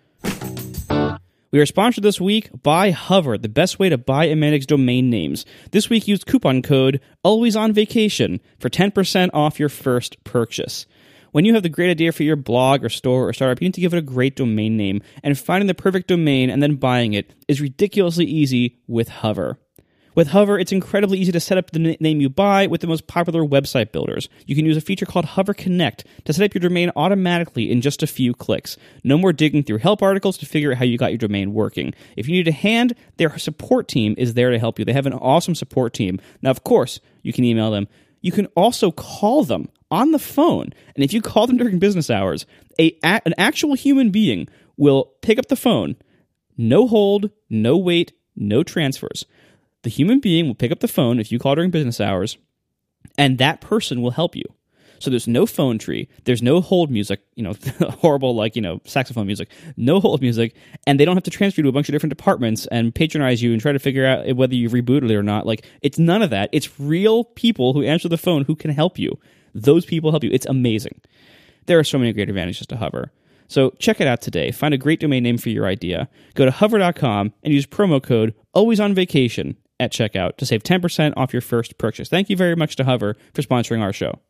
We are sponsored this week by Hover, the best way to buy and manage domain names. This week, use coupon code ALWAYSONVACATION for ten percent off your first purchase. When you have the great idea for your blog or store or startup, you need to give it a great domain name, and finding the perfect domain and then buying it is ridiculously easy with Hover. With Hover, it's incredibly easy to set up the name you buy with the most popular website builders. You can use a feature called Hover Connect to set up your domain automatically in just a few clicks. No more digging through help articles to figure out how you got your domain working. If you need a hand, their support team is there to help you. They have an awesome support team. Now, of course, you can email them. You can also call them on the phone. And if you call them during business hours, a, an actual human being will pick up the phone. No hold, no wait, no transfers. The human being will pick up the phone if you call during business hours, and that person will help you. So there's no phone tree, there's no hold music, you know, horrible like, you know, saxophone music, no hold music, and they don't have to transfer you to a bunch of different departments and patronize you and try to figure out whether you've rebooted it or not. Like, it's none of that. It's real people who answer the phone who can help you. Those people help you. It's amazing. There are so many great advantages to Hover. So check it out today. Find a great domain name for your idea. Go to hover dot com and use promo code ALWAYSONVACATION at checkout to save ten percent off your first purchase. Thank you very much to Hover for sponsoring our show.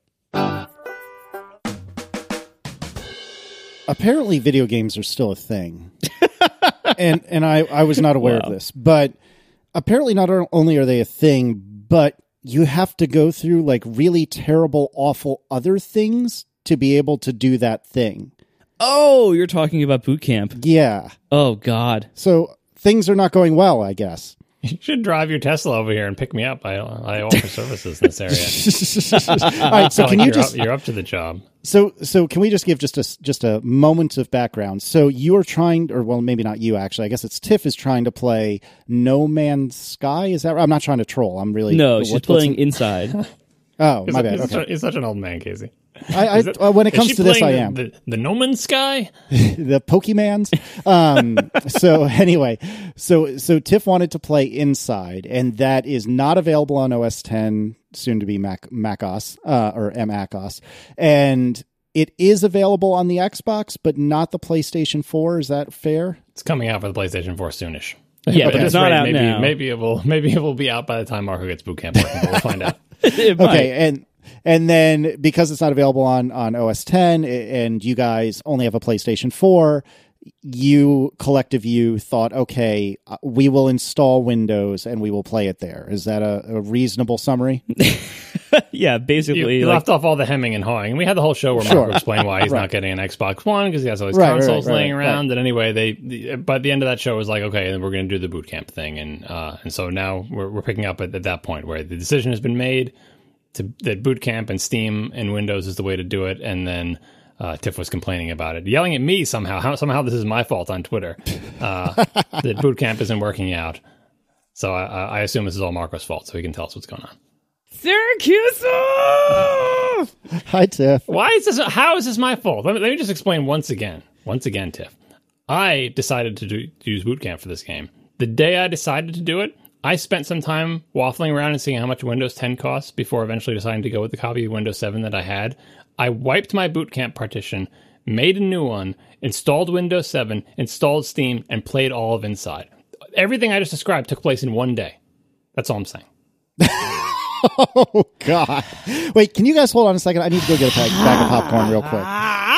Apparently, video games are still a thing. and and I, I was not aware wow. of this. But apparently not only are they a thing, but you have to go through like really terrible, awful other things to be able to do that thing. Oh, you're talking about boot camp. Yeah. Oh, God. So things are not going well, I guess. You should drive your Tesla over here and pick me up. I I offer services in this area. All right, so can like you you're just up, you're up to the job. So so can we just give just a just a moment of background? So you are trying, or well, maybe not you actually. I guess it's Tiff is trying to play No Man's Sky. Is that right? I'm not trying to troll. I'm really no. She's what, playing in... Inside. Oh, he's my a, bad. He's, okay. such, he's such an old man, Casey. I, I it, uh, when it comes to this, I the, am the, the No Man's Sky, the Pokemans. Um, so anyway, so so Tiff wanted to play Inside, and that is not available on O S ten, soon to be Mac macOS uh, or macOS, and it is available on the Xbox, but not the PlayStation four. Is that fair? It's coming out for the PlayStation four soonish. Yeah, but, but it's not rate, out maybe, now. Maybe it will. Maybe it will be out by the time Marco gets boot camp working. We'll find out. Okay, and. And then because it's not available on, on O S ten and you guys only have a PlayStation four, you, collective you, thought, okay, we will install Windows and we will play it there. Is that a, a reasonable summary? Yeah, basically. You, you like, left off all the hemming and hawing. And we had the whole show where Marco sure. explained why he's right. not getting an Xbox One because he has all these right, consoles right, right, laying right, around. Right. And anyway, they the, by the end of that show, it was like, okay, then we're going to do the boot camp thing. And uh, and so now we're, we're picking up at, at that point where the decision has been made. To, that Boot Camp and Steam and Windows is the way to do it, and then uh, Tiff was complaining about it, yelling at me somehow. How, somehow this is my fault on Twitter. Uh, that Boot Camp isn't working out. So I, I assume this is all Marco's fault, so he can tell us what's going on. Syracuse! Hi, Tiff. Why is this? How is this my fault? Let me, let me just explain once again. Once again, Tiff. I decided to, do, to use Boot Camp for this game. The day I decided to do it, I spent some time waffling around and seeing how much Windows ten costs before eventually deciding to go with the copy of Windows seven that I had. I wiped my Boot Camp partition, made a new one, installed Windows seven, installed Steam, and played all of Inside. Everything I just described took place in one day. That's all I'm saying. Oh, God. Wait, can you guys hold on a second? I need to go get a bag, bag of popcorn real quick.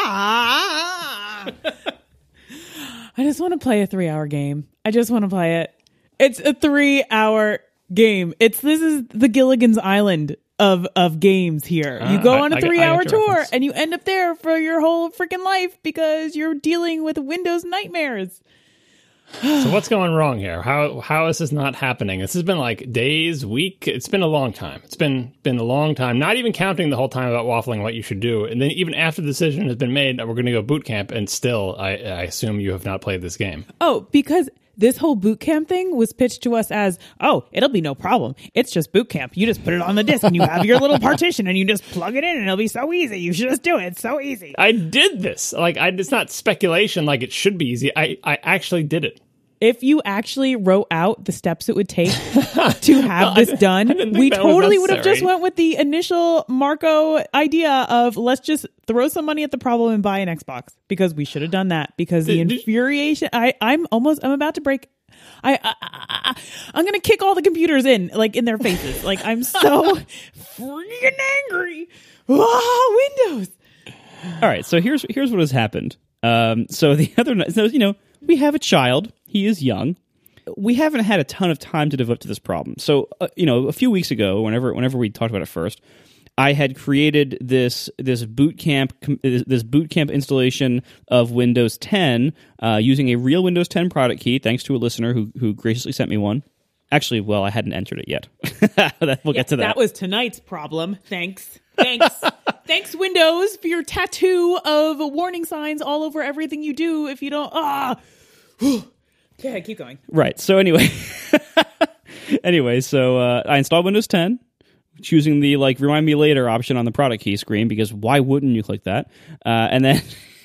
I just want to play a three-hour game. I just want to play it. It's a three-hour game. It's this is the Gilligan's Island of of games here. Uh, you go on a I, three-hour tour reference. And you end up there for your whole freaking life because you're dealing with Windows nightmares. So what's going wrong here? How how is this not happening? This has been like days, week. It's been a long time. It's been been a long time. Not even counting the whole time about waffling what you should do. And then even after the decision has been made that we're going to go boot camp, and still, I, I assume you have not played this game. Oh, because this whole boot camp thing was pitched to us as, oh, it'll be no problem. It's just boot camp. You just put it on the disk and you have your little partition and you just plug it in and it'll be so easy. You should just do it. It's so easy. I did this. Like, I, it's not speculation like it should be easy. I, I actually did it. If you actually wrote out the steps it would take to have no, this done, we totally would have just went with the initial Marco idea of let's just throw some money at the problem and buy an Xbox, because we should have done that, because the did, infuriation, I, I'm almost, I'm about to break. I, I, I I'm going to kick all the computers in, like in their faces. Like I'm so freaking angry. Oh, Windows. All right. So here's, here's what has happened. Um, so the other night, so, you know, we have a child. He is young. We haven't had a ton of time to devote to this problem. So, uh, you know, a few weeks ago, whenever whenever we talked about it first, I had created this this boot camp this boot camp installation of Windows ten uh, using a real Windows ten product key, thanks to a listener who who graciously sent me one. Actually, well, I hadn't entered it yet. we'll yeah, get to that. That was tonight's problem. Thanks. Thanks. Thanks, Windows, for your tattoo of warning signs all over everything you do if you don't... Ah. Yeah, keep going. Right. So anyway, anyway, so uh, I installed Windows ten, choosing the like remind me later option on the product key screen, because why wouldn't you click that? Uh, and then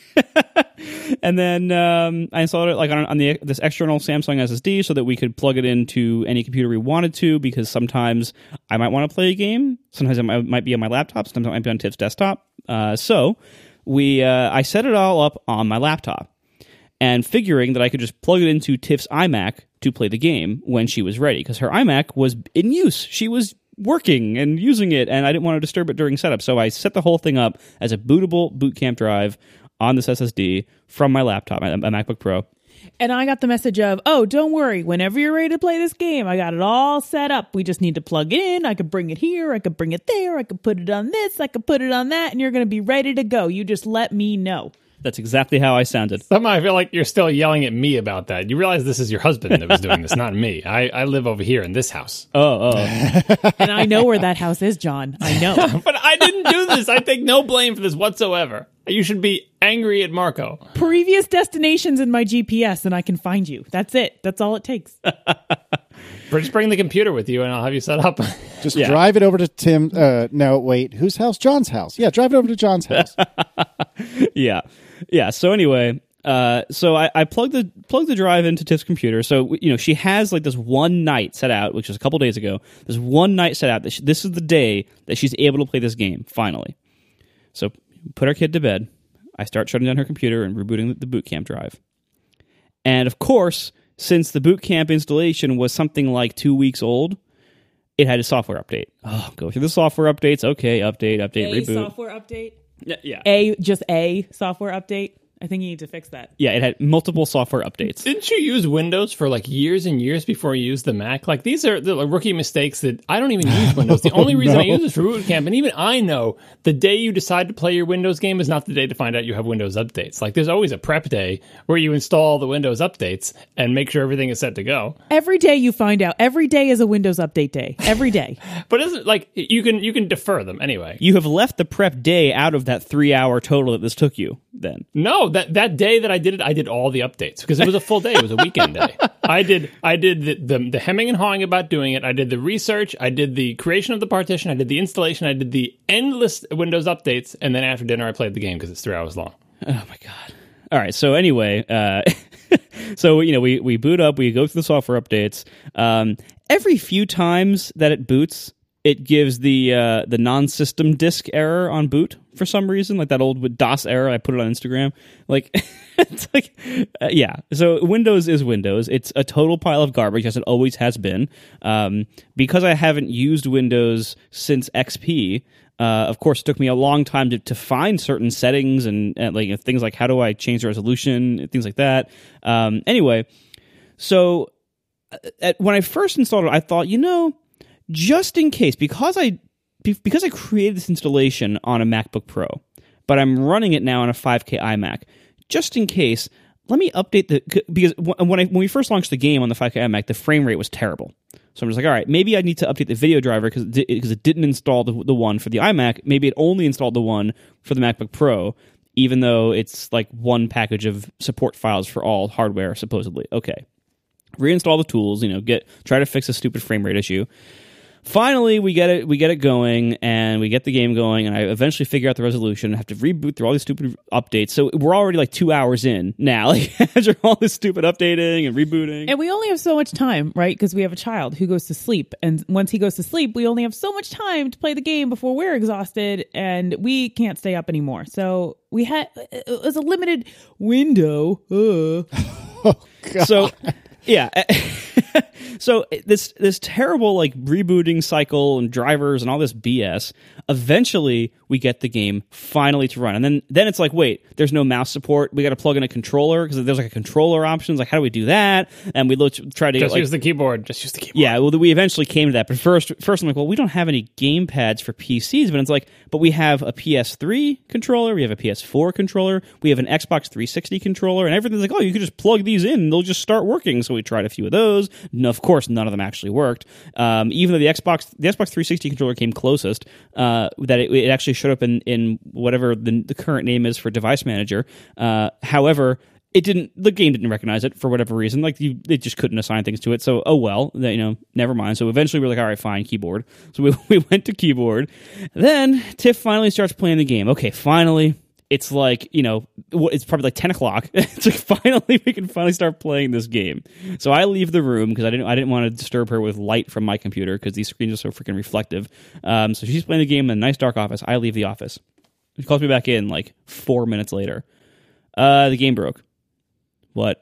and then um, I installed it like on, on the this external Samsung S S D so that we could plug it into any computer we wanted to, because sometimes I might want to play a game. Sometimes it might, might be on my laptop. Sometimes it might be on Tiff's desktop. Uh, so we uh, I set it all up on my laptop, and figuring that I could just plug it into Tiff's iMac to play the game when she was ready, because her iMac was in use. She was working and using it, and I didn't want to disturb it during setup. So I set the whole thing up as a bootable boot camp drive on this S S D from my laptop, my, my MacBook Pro. And I got the message of, oh, don't worry. Whenever you're ready to play this game, I got it all set up. We just need to plug it in. I could bring it here. I could bring it there. I could put it on this. I could put it on that. And you're going to be ready to go. You just let me know. That's exactly how I sounded. Somehow I feel like you're still yelling at me about that. You realize this is your husband that was doing this, not me. I, I live over here in this house. Oh, oh. And I know where that house is, John. I know. But I didn't do this. I take no blame for this whatsoever. You should be angry at Marco. Previous destinations in my G P S, and I can find you. That's it. That's all it takes. Just bring the computer with you, and I'll have you set up. Just Yeah. drive it over to Tim. Uh, no, wait. Whose house? John's house. Yeah, drive it over to John's house. yeah. Yeah. So anyway, uh, so I, I plugged the plugged the drive into Tiff's computer. So, you know, she has like this one night set out, which was a couple days ago. This one night set out that she, this is the day that she's able to play this game, finally. So put our kid to bed. I start shutting down her computer and rebooting the, the boot camp drive. And of course, since the boot camp installation was something like two weeks old, it had a software update. Oh, go through the software updates. Okay, update, update, A reboot. software update. Yeah, yeah. A, just a software update. I think you need to fix that. Yeah, it had multiple software updates. Didn't you use Windows for like years and years before you used the Mac? Like these are the like, rookie mistakes that I don't even use Windows. The only reason no. I use it is for boot camp. And even I know the day you decide to play your Windows game is not the day to find out you have Windows updates. Like there's always a prep day where you install the Windows updates and make sure everything is set to go. Every day you find out. Every day is a Windows update day. Every day. But isn't like you can you can defer them anyway. You have left the prep day out of that three-hour total that this took you, then. No, that that day that I did it, I did all the updates because it was a full day. It was a weekend day. I did I did the, the the hemming and hawing about doing it. I did the research. I did the creation of the partition. I did the installation. I did the endless Windows updates. And then after dinner, I played the game because it's three hours long. Oh, my God. All right, so anyway, uh, so, you know, we, we boot up, we go through the software updates. Um, every few times that it boots, it gives the uh, the non-system disk error on boot for some reason, like that old DOS error. I put it on Instagram. Like, it's like, uh, yeah. So Windows is Windows. It's a total pile of garbage, as it always has been. Um, because I haven't used Windows since X P, uh, of course, it took me a long time to, to find certain settings and, and like things like how do I change the resolution, and things like that. Um, anyway, so at, when I first installed it, I thought, you know, just in case, because I because I created this installation on a MacBook Pro, but I'm running it now on a five K iMac, just in case, let me update the... Because when, I, when we first launched the game on the five K iMac, the frame rate was terrible. So I'm just like, all right, maybe I need to update the video driver because it, it didn't install the, the one for the iMac. Maybe it only installed the one for the MacBook Pro, even though it's like one package of support files for all hardware, supposedly. Okay. Reinstall the tools, you know, get try to fix a stupid frame rate issue. Finally, we get it. We get it going, and we get the game going. And I eventually figure out the resolution. I have to reboot through all these stupid updates. So we're already like two hours in now. Like after all this stupid updating and rebooting, and we only have so much time, right? Because we have a child who goes to sleep, and once he goes to sleep, we only have so much time to play the game before we're exhausted, and we can't stay up anymore. So we had it was a limited window. Uh. Oh, God. So. Yeah. So this this terrible like rebooting cycle and drivers and all this B S, eventually we get the game finally to run. And then then it's like, wait, there's no mouse support. We got to plug in a controller because there's like a controller options. Like, how do we do that? And we looked, try to Just like, use the keyboard. Just use the keyboard. yeah, well, we eventually came to that. But first, first I'm like, well, we don't have any game pads for P Cs. But it's like, but we have a P S three controller. We have a P S four controller. We have an Xbox three sixty controller. And everything's like, oh, you could just plug these in and they'll just start working. So we tried a few of those. No, of course, none of them actually worked. Um, even though the Xbox the Xbox three sixty controller came closest, uh, that it, it actually showed up in, in whatever the, the current name is for Device Manager. Uh, however, it didn't. The game didn't recognize it for whatever reason. Like you, it just couldn't assign things to it. So oh well, that, you know, never mind. So eventually we were like, all right, fine, keyboard. So we we went to keyboard. Then Tiff finally starts playing the game. Okay, finally. It's like, you know, it's probably like ten o'clock. It's like finally we can finally start playing this game. So I leave the room because I didn't I didn't want to disturb her with light from my computer because these screens are so freaking reflective. Um, so she's playing the game in a nice dark office. I leave the office. She calls me back in like four minutes later. Uh, the game broke. What?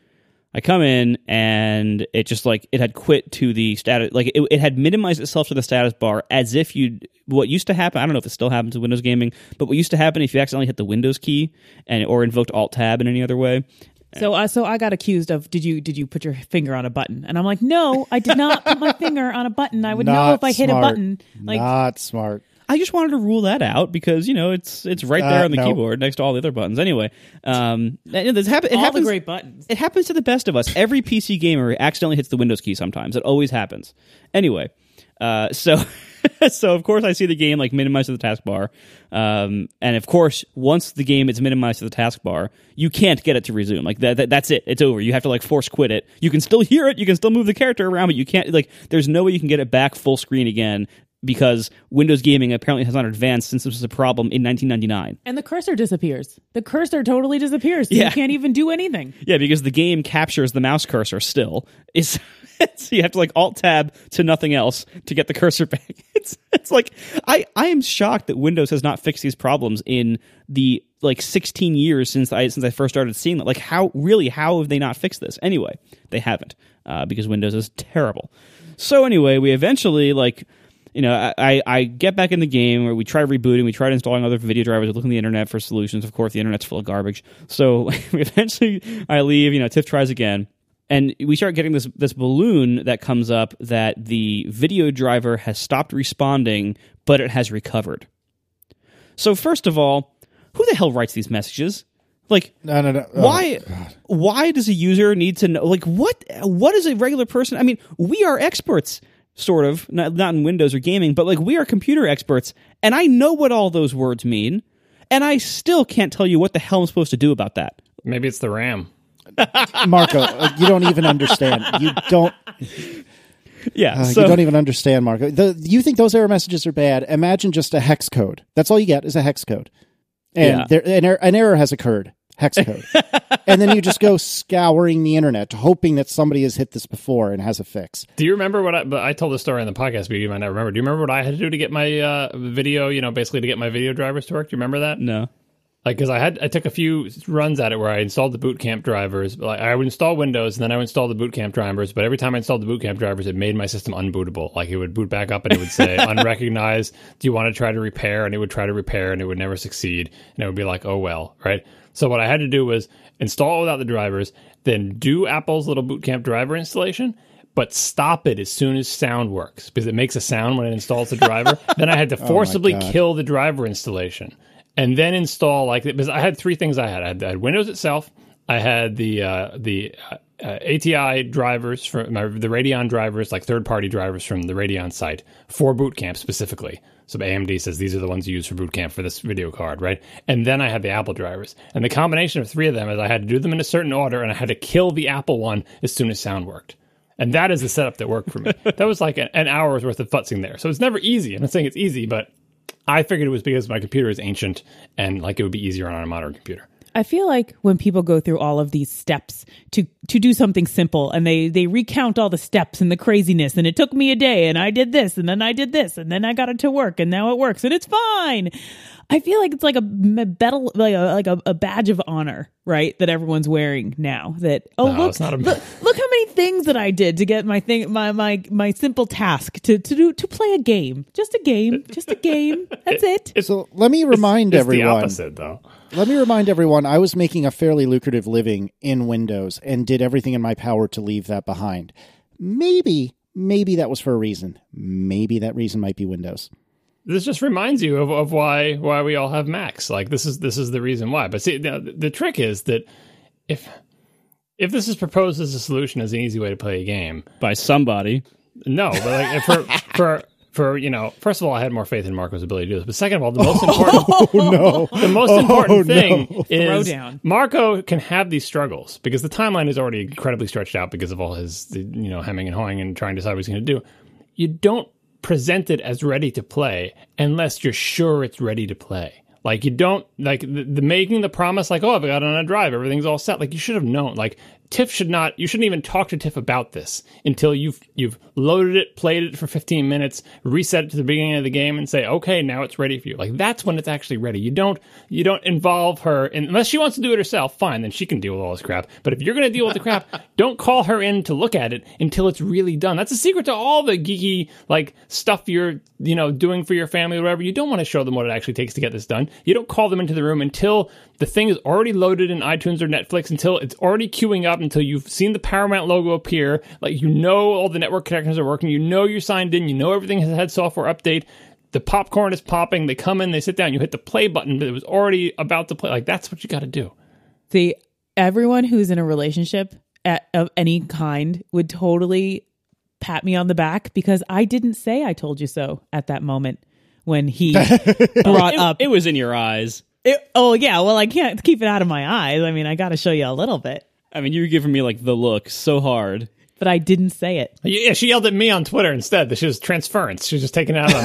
I come in and it just like it had quit to the status, like it, it had minimized itself to the status bar as if you what used to happen. I don't know if it still happens in Windows gaming, but what used to happen if you accidentally hit the Windows key and or invoked Alt Tab in any other way. So, uh, so I got accused of did you did you put your finger on a button? And I'm like, no, I did not put my finger on a button. I would Not know if I hit smart. a button. Like, Not smart. I just wanted to rule that out because, you know, it's it's right there Uh, on the no. keyboard next to all the other buttons. Anyway, um, and this happen, it all happens. the great buttons. It happens to the best of us. Every P C gamer accidentally hits the Windows key sometimes. It always happens. Anyway, uh, so so of course I see the game like minimized to the taskbar, um, and of course once the game is minimized to the taskbar, you can't get it to resume. Like that, that that's it. It's over. You have to like force quit it. You can still hear it. You can still move the character around, but you can't like. There's no way you can get it back full screen again. Because Windows gaming apparently has not advanced since this was a problem in nineteen ninety-nine. And the cursor disappears. The cursor totally disappears. So Yeah. You can't even do anything. Yeah, because the game captures the mouse cursor still. It's, so you have to like Alt Tab to nothing else to get the cursor back. It's it's like I, I am shocked that Windows has not fixed these problems in the like sixteen years since I since I first started seeing that. Like how really how have they not fixed this? Anyway, they haven't uh, because Windows is terrible. So anyway, we eventually like. You know, I, I get back in the game where we try rebooting, we tried installing other video drivers, we look on the internet for solutions. Of course, the internet's full of garbage. So eventually I leave, you know, Tiff tries again. And we start getting this this balloon that comes up that the video driver has stopped responding, but it has recovered. So first of all, who the hell writes these messages? Like, No, no, no. Oh, why? God. Why does a user need to know? Like, what? What is a regular person? I mean, we are experts. Sort of, not, not in Windows or gaming, but like we are computer experts, and I know what all those words mean, and I still can't tell you what the hell I'm supposed to do about that. Maybe it's the RAM. Marco, uh, you don't even understand. You don't. Yeah, Uh, so you don't even understand, Marco. The, you think those error messages are bad? Imagine just a hex code. That's all you get is a hex code, and Yeah. there, an, er- an error has occurred. Hex code, and then you just go scouring the internet, hoping that somebody has hit this before and has a fix. Do you remember what I, but I told the story on the podcast, but you might not remember. Do you remember what I had to do to get my uh, video, you know, basically to get my video drivers to work? Do you remember that? no. Like, because I had, I took a few runs at it where I installed the boot camp drivers. Like, I would install Windows, and then I would install the boot camp drivers. But every time I installed the boot camp drivers, it made my system unbootable. Like, it would boot back up, and it would say unrecognized. Do you want to try to repair? And it would try to repair, and it would never succeed. And it would be like, oh well, right? So what I had to do was install without the drivers, then do Apple's little boot camp driver installation, but stop it as soon as sound works because it makes a sound when it installs the driver. Then I had to forcibly God. kill the driver installation. And then install like because I had three things I had. I had, I had Windows itself. I had the uh, the uh, uh, A T I drivers from my, the Radeon drivers, like third party drivers from the Radeon site for Boot Camp specifically. So A M D says these are the ones you use for Boot Camp for this video card, right? And then I had the Apple drivers, and the combination of three of them is I had to do them in a certain order, and I had to kill the Apple one as soon as sound worked. And that is the setup that worked for me. That was like an, an hour's worth of futzing there. So it's never easy. I'm not saying it's easy, but I figured it was because my computer is ancient and like it would be easier on a modern computer. I feel like when people go through all of these steps to to do something simple and they they recount all the steps and the craziness and it took me a day and I did this and then I did this and then I got it to work and now it works and it's fine. I feel like it's like a medal, like a like a, a badge of honor, right? That everyone's wearing now. That oh No, look, it's not a- look, look how many things that I did to get my thing, my my my simple task to to do to play a game, just a game, just a game. That's it. So let me remind It's everyone. the opposite, though. Let me remind everyone, I was making a fairly lucrative living in Windows and did everything in my power to leave that behind. Maybe, maybe that was for a reason. Maybe that reason might be Windows. This just reminds you of, of why why we all have Macs. Like this is this is the reason why. But see, the, the trick is that if if this is proposed as a solution as an easy way to play a game By somebody. no, but like for for for, you know, first of all, I had more faith in Marco's ability to do this. But second of all, the most important, Oh, no. the most Oh, important thing no. is Throwdown. Marco can have these struggles because the timeline is already incredibly stretched out because of all his, you know, hemming and hawing and trying to decide what he's going to do. You don't present it as ready to play unless you're sure it's ready to play. Like, you don't, like, the, the making the promise, like, oh, I've got it on a drive, everything's all set. Like, you should have known. Like, Tiff should not, you shouldn't even talk to Tiff about this until you've you've loaded it, played it for fifteen minutes, reset it to the beginning of the game, and say, okay, now it's ready for you. Like, that's when it's actually ready. You don't you don't involve her, in, unless she wants to do it herself, fine, then she can deal with all this crap. But if you're going to deal with the crap, don't call her in to look at it until it's really done. That's a secret to all the geeky, like, stuff you're, you know, doing for your family or whatever. You don't want to show them what it actually takes to get this done. You don't call them into the room until the thing is already loaded in iTunes or Netflix, until it's already queuing up, until you've seen the Paramount logo appear, like, you know all the network connections are working, you know you're signed in, you know everything has had software update, the popcorn is popping, they come in, they sit down, you hit the play button, but it was already about to play. Like, that's what you got to do. See, everyone who's in a relationship at, of any kind would totally pat me on the back because I didn't say I told you so at that moment when he brought it, up. It was in your eyes. It, oh, yeah. Well, I can't keep it out of my eyes. I mean, I got to show you a little bit. I mean, you were giving me like the look so hard. But I didn't say it. Yeah, she yelled at me on Twitter instead. She was transference. She was just taking it out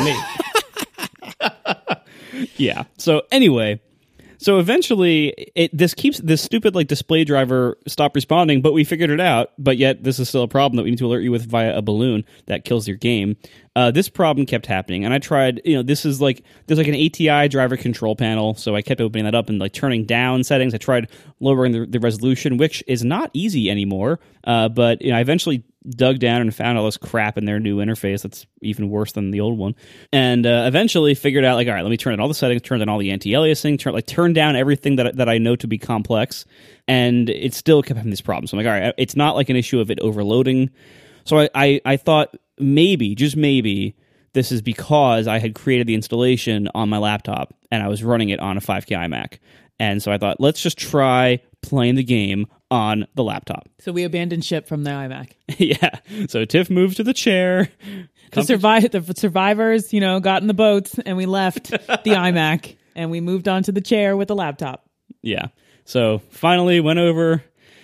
on me. Yeah. So anyway, so eventually it this keeps this stupid like display driver stop responding, but we figured it out. But yet this is still a problem that we need to alert you with via a balloon that kills your game. Uh, this problem kept happening, and I tried, you know, this is like, there's like an A T I driver control panel, so I kept opening that up and like turning down settings. I tried lowering the, the resolution, which is not easy anymore, uh, but you know, I eventually dug down and found all this crap in their new interface that's even worse than the old one, and uh, eventually figured out, like, all right, let me turn on all the settings, turn on all the anti-aliasing, turn, like, turn down everything that, that I know to be complex, and it still kept having this problem. So I'm like, all right, it's not like an issue of it overloading. So I, I, I thought, maybe, just maybe, this is because I had created the installation on my laptop and I was running it on a five K iMac. And so I thought, let's just try playing the game on the laptop. So we abandoned ship from the iMac. Yeah. So Tiff moved to the chair. The, survive, the survivors, you know, got in the boats and we left the iMac and we moved on to the chair with the laptop. Yeah. So finally went over,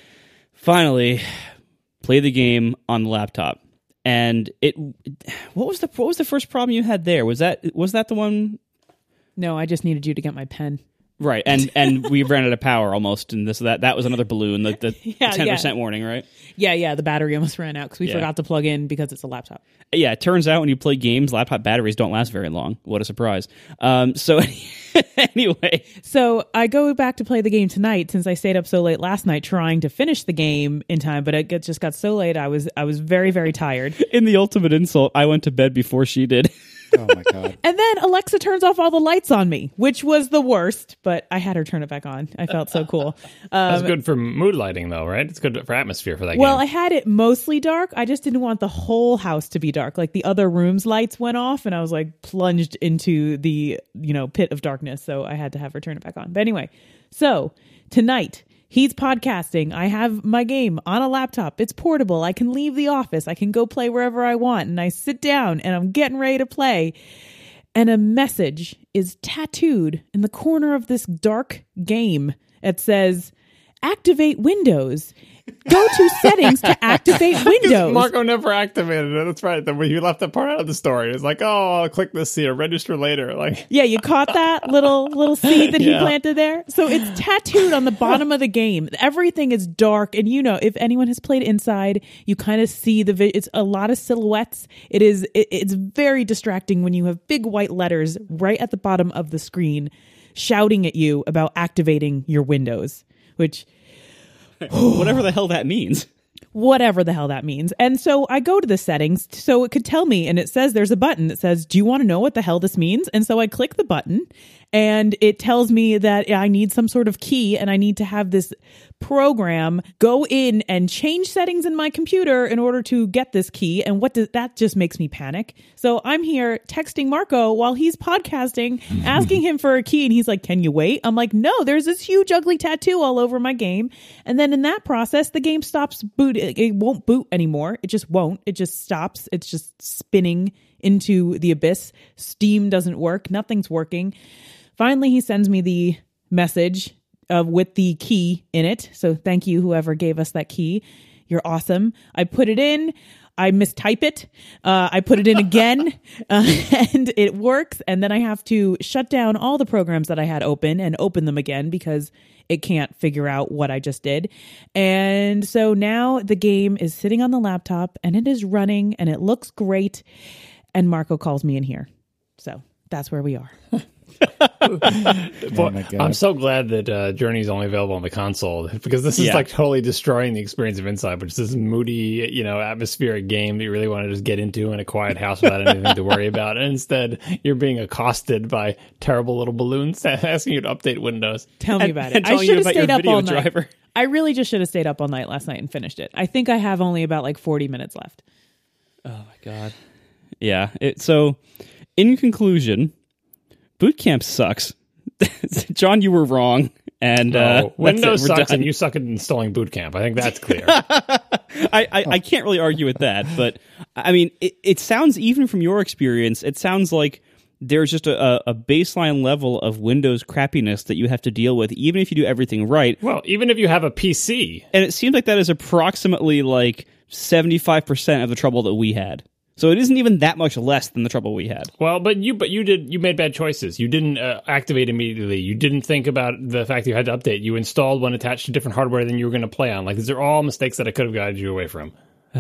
finally played the game on the laptop. And it, what was the what was the first problem you had there? Was that was that the one? No, I just needed you to get my pen. Right, and and we ran out of power almost, and this that that was another balloon. The the yeah, ten yeah. percent warning, right? Yeah, yeah. The battery almost ran out because we Yeah. forgot to plug in because it's a laptop. Yeah, it turns out when you play games, laptop batteries don't last very long. What a surprise! Um, so anyway, So I go back to play the game tonight since I stayed up so late last night trying to finish the game in time, but it just got so late. I was I was very very tired. in the ultimate insult, I went to bed before she did. Oh my god. And then Alexa turns off all the lights on me, which was the worst, but I had her turn it back on. I felt so cool. That's Um, good for mood lighting, though, right? It's good for atmosphere for that well, I game. had it mostly dark. I just didn't want the whole house to be dark. Like the other room's lights went off and I was like plunged into the, you know, pit of darkness. So I had to have her turn it back on. But anyway, so tonight he's podcasting. I have my game on a laptop. It's portable. I can leave the office. I can go play wherever I want. And I sit down and I'm getting ready to play. And a message is tattooed in the corner of this dark game. It says, activate Windows. Go to settings to activate Windows. Marco never activated it. That's right. Then you left that part out of the story. It's like, oh, I'll click this here, register later. Like, Yeah, you caught that little little seed that he Yeah. planted there? So it's tattooed on the bottom of the game. Everything is dark. And you know, if anyone has played Inside, you kind of see the, vi- it's a lot of silhouettes. It is, it, it's very distracting when you have big white letters right at the bottom of the screen shouting at you about activating your Windows, which Whatever the hell that means. whatever the hell that means. And so I go to the settings so it could tell me, and it says there's a button that says, do you want to know what the hell this means? And so I click the button and it tells me that I need some sort of key and I need to have this program go in and change settings in my computer in order to get this key. And what does that just makes me panic. So I'm here texting Marco while he's podcasting, asking him for a key. And he's like, can you wait? I'm like, no, there's this huge ugly tattoo all over my game. And then in that process, the game stops boot. It won't boot anymore. It just won't. It just stops. It's just spinning into the abyss. Steam doesn't work. Nothing's working. Finally, he sends me the message uh, with the key in it. So thank you, whoever gave us that key. You're awesome. I put it in. I mistype it. Uh, I put it in again uh, and it works. And then I have to shut down all the programs that I had open and open them again because it can't figure out what I just did. And so now the game is sitting on the laptop and it is running and it looks great. And Marco calls me in here. So that's where we are. Oh my God. I'm so glad that uh, Journey is only available on the console because this is yeah. like totally destroying the experience of Inside, which is this moody, you know, atmospheric game that you really want to just get into in a quiet house without anything to worry about. And instead, you're being accosted by terrible little balloons asking you to update Windows. Tell me and, about it. I should have stayed up all night. Driver. I really just should have stayed up all night last night and finished it. I think I have only about like forty minutes left. Oh my God. Yeah. It, so, in conclusion, Boot Camp sucks. John, you were wrong. And uh, oh, Windows sucks done. and you suck at installing Boot Camp. I think that's clear. I, I, I can't really argue with that. But, I mean, it, it sounds, even from your experience, it sounds like there's just a, a baseline level of Windows crappiness that you have to deal with, even if you do everything right. Well, even if you have a P C. And it seems like that is approximately like seventy-five percent of the trouble that we had. So it isn't even that much less than the trouble we had. Well, but you but you did you made bad choices. You didn't uh, activate immediately. You didn't think about the fact that you had to update. You installed one attached to different hardware than you were going to play on. Like, these are all mistakes that I could have guided you away from.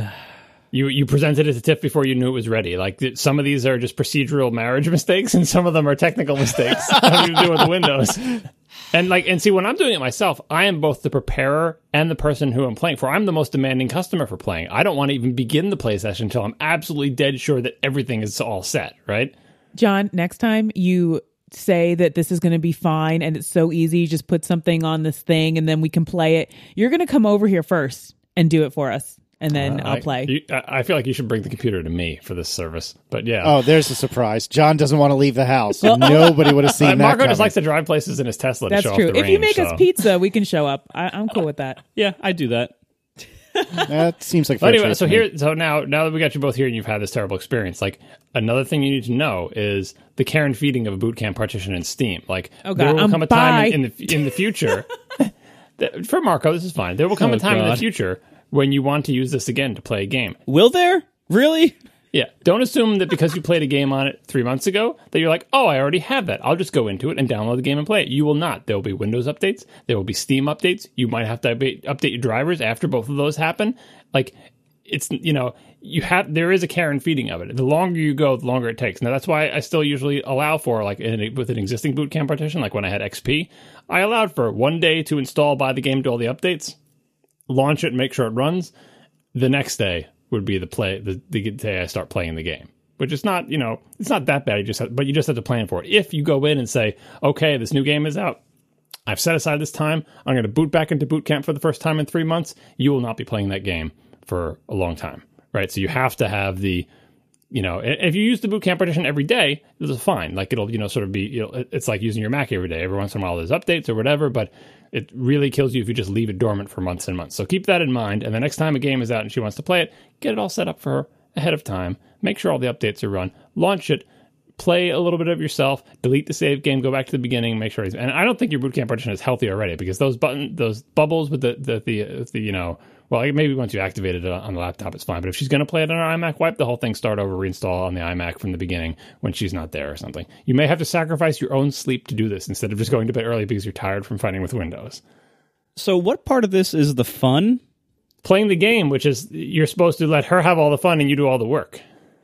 You you presented it to Tiff before you knew it was ready. Like, some of these are just procedural marriage mistakes, and some of them are technical mistakes having to do with Windows. And like, and see, when I'm doing it myself, I am both the preparer and the person who I'm playing for. I'm the most demanding customer for playing. I don't want to even begin the play session until I'm absolutely dead sure that everything is all set, right? John, next time you say that this is going to be fine and it's so easy, just put something on this thing and then we can play it. You're going to come over here first and do it for us. And then uh, I'll play. I, you, I feel like you should bring the computer to me for this service. But yeah. Oh, there's a surprise. John doesn't want to leave the house. Nobody would have seen uh, that Marco coming. just likes to drive places in his Tesla to That's show true. off the If range, you make so. us pizza, we can show up. I, I'm cool with that. Yeah, I do that. That seems like fair fair anyway, so to here me. so now now that we got you both here and you've had this terrible experience, like, another thing you need to know is the care and feeding of a boot camp partition in Steam. Like, oh, God. there will um, come a bye. time in, in the in the future that, for Marco, this is fine. There will come oh, a time God. in the future when you want to use this again to play a game. Will there? Really? Yeah. Don't assume that because you played a game on it three months ago that you're like, oh, I already have that. I'll just go into it and download the game and play it. You will not. There will be Windows updates. There will be Steam updates. You might have to update, update your drivers after both of those happen. Like, it's, you know, you have, there is a care and feeding of it. The longer you go, the longer it takes. Now, that's why I still usually allow for, like, in, with an existing boot camp partition, like when I had X P, I allowed for one day to install, buy the game, do all the updates, launch it, and make sure it runs. The next day would be the play the, the day I start playing the game, which is not, you know, it's not that bad. You just have, but you just have to plan for it. If you go in and say, okay, this new game is out, I've set aside this time, I'm going to boot back into boot camp for the first time in three months, you will not be playing that game for a long time, right? So you have to have the, you know, if you use the boot camp partition every day, this is fine. Like, it'll, you know, sort of be, you know, it's like using your Mac every day. Every once in a while there's updates or whatever, but it really kills you if you just leave it dormant for months and months. So keep that in mind. And the next time a game is out and she wants to play it, get it all set up for her ahead of time. Make sure all the updates are run. Launch it. Play a little bit of yourself. Delete the save game. Go back to the beginning. Make sure. He's, and I don't think your boot camp partition is healthy already because those button, those bubbles with the the the, the you know. Well, maybe once you activate it on the laptop, it's fine. But if she's going to play it on her iMac, wipe the whole thing, start over, reinstall on the iMac from the beginning when she's not there or something. You may have to sacrifice your own sleep to do this instead of just going to bed early because you're tired from fighting with Windows. So what part of this is the fun? Playing the game, which is you're supposed to let her have all the fun and you do all the work.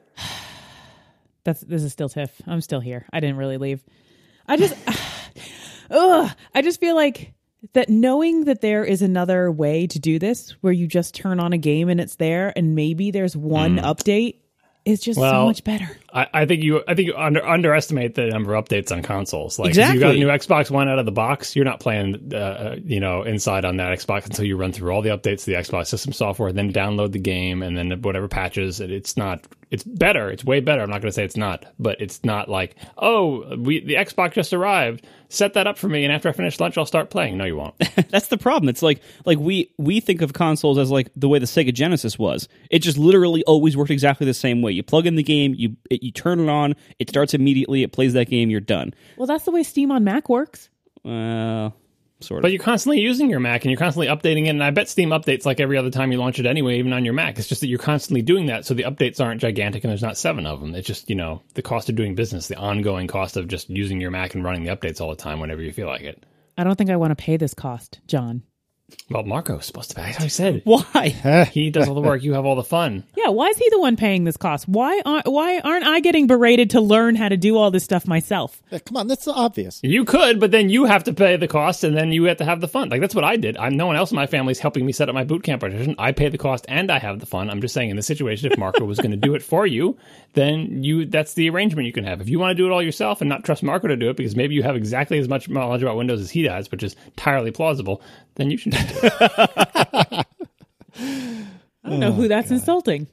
That's this is still Tiff. I'm still here. I didn't really leave. I just, ugh, I just feel like that knowing that there is another way to do this where you just turn on a game and it's there and maybe there's one mm. update is just well, so much better. I, I think you I think you under, underestimate the number of updates on consoles. Like, exactly. if you got a new Xbox One out of the box, you're not playing uh, you know, inside on that Xbox until you run through all the updates to the Xbox system software, then download the game and then whatever patches. It's not it's better. It's way better. I'm not going to say it's not, but it's not like, oh, we the Xbox just arrived. Set that up for me, and after I finish lunch, I'll start playing. No, you won't. That's the problem. It's like like we we think of consoles as like the way the Sega Genesis was. It just literally always worked exactly the same way. You plug in the game, you it, you turn it on, it starts immediately, it plays that game, you're done. Well, that's the way Steam on Mac works. Well, sort of. But you're constantly using your Mac, and you're constantly updating it, and I bet Steam updates like every other time you launch it anyway, even on your Mac. It's just that you're constantly doing that, so the updates aren't gigantic, and there's not seven of them. It's just, you know, the cost of doing business, the ongoing cost of just using your Mac and running the updates all the time whenever you feel like it. I don't think I want to pay this cost, John. Well, Marco's supposed to pay. That's what I said. Why? He does all the work. You have all the fun. Yeah, why is he the one paying this cost? Why aren't, why aren't I getting berated to learn how to do all this stuff myself? Yeah, come on, that's obvious. You could, but then you have to pay the cost, and then you have to have the fun. Like, that's what I did. I'm, no one else in my family is helping me set up my boot camp partition. I pay the cost, and I have the fun. I'm just saying, in this situation, if Marco was going to do it for you, then you that's the arrangement you can have. If you want to do it all yourself and not trust Marco to do it, because maybe you have exactly as much knowledge about Windows as he does, which is entirely plausible, then you should do it. I don't know oh, who that's God. insulting.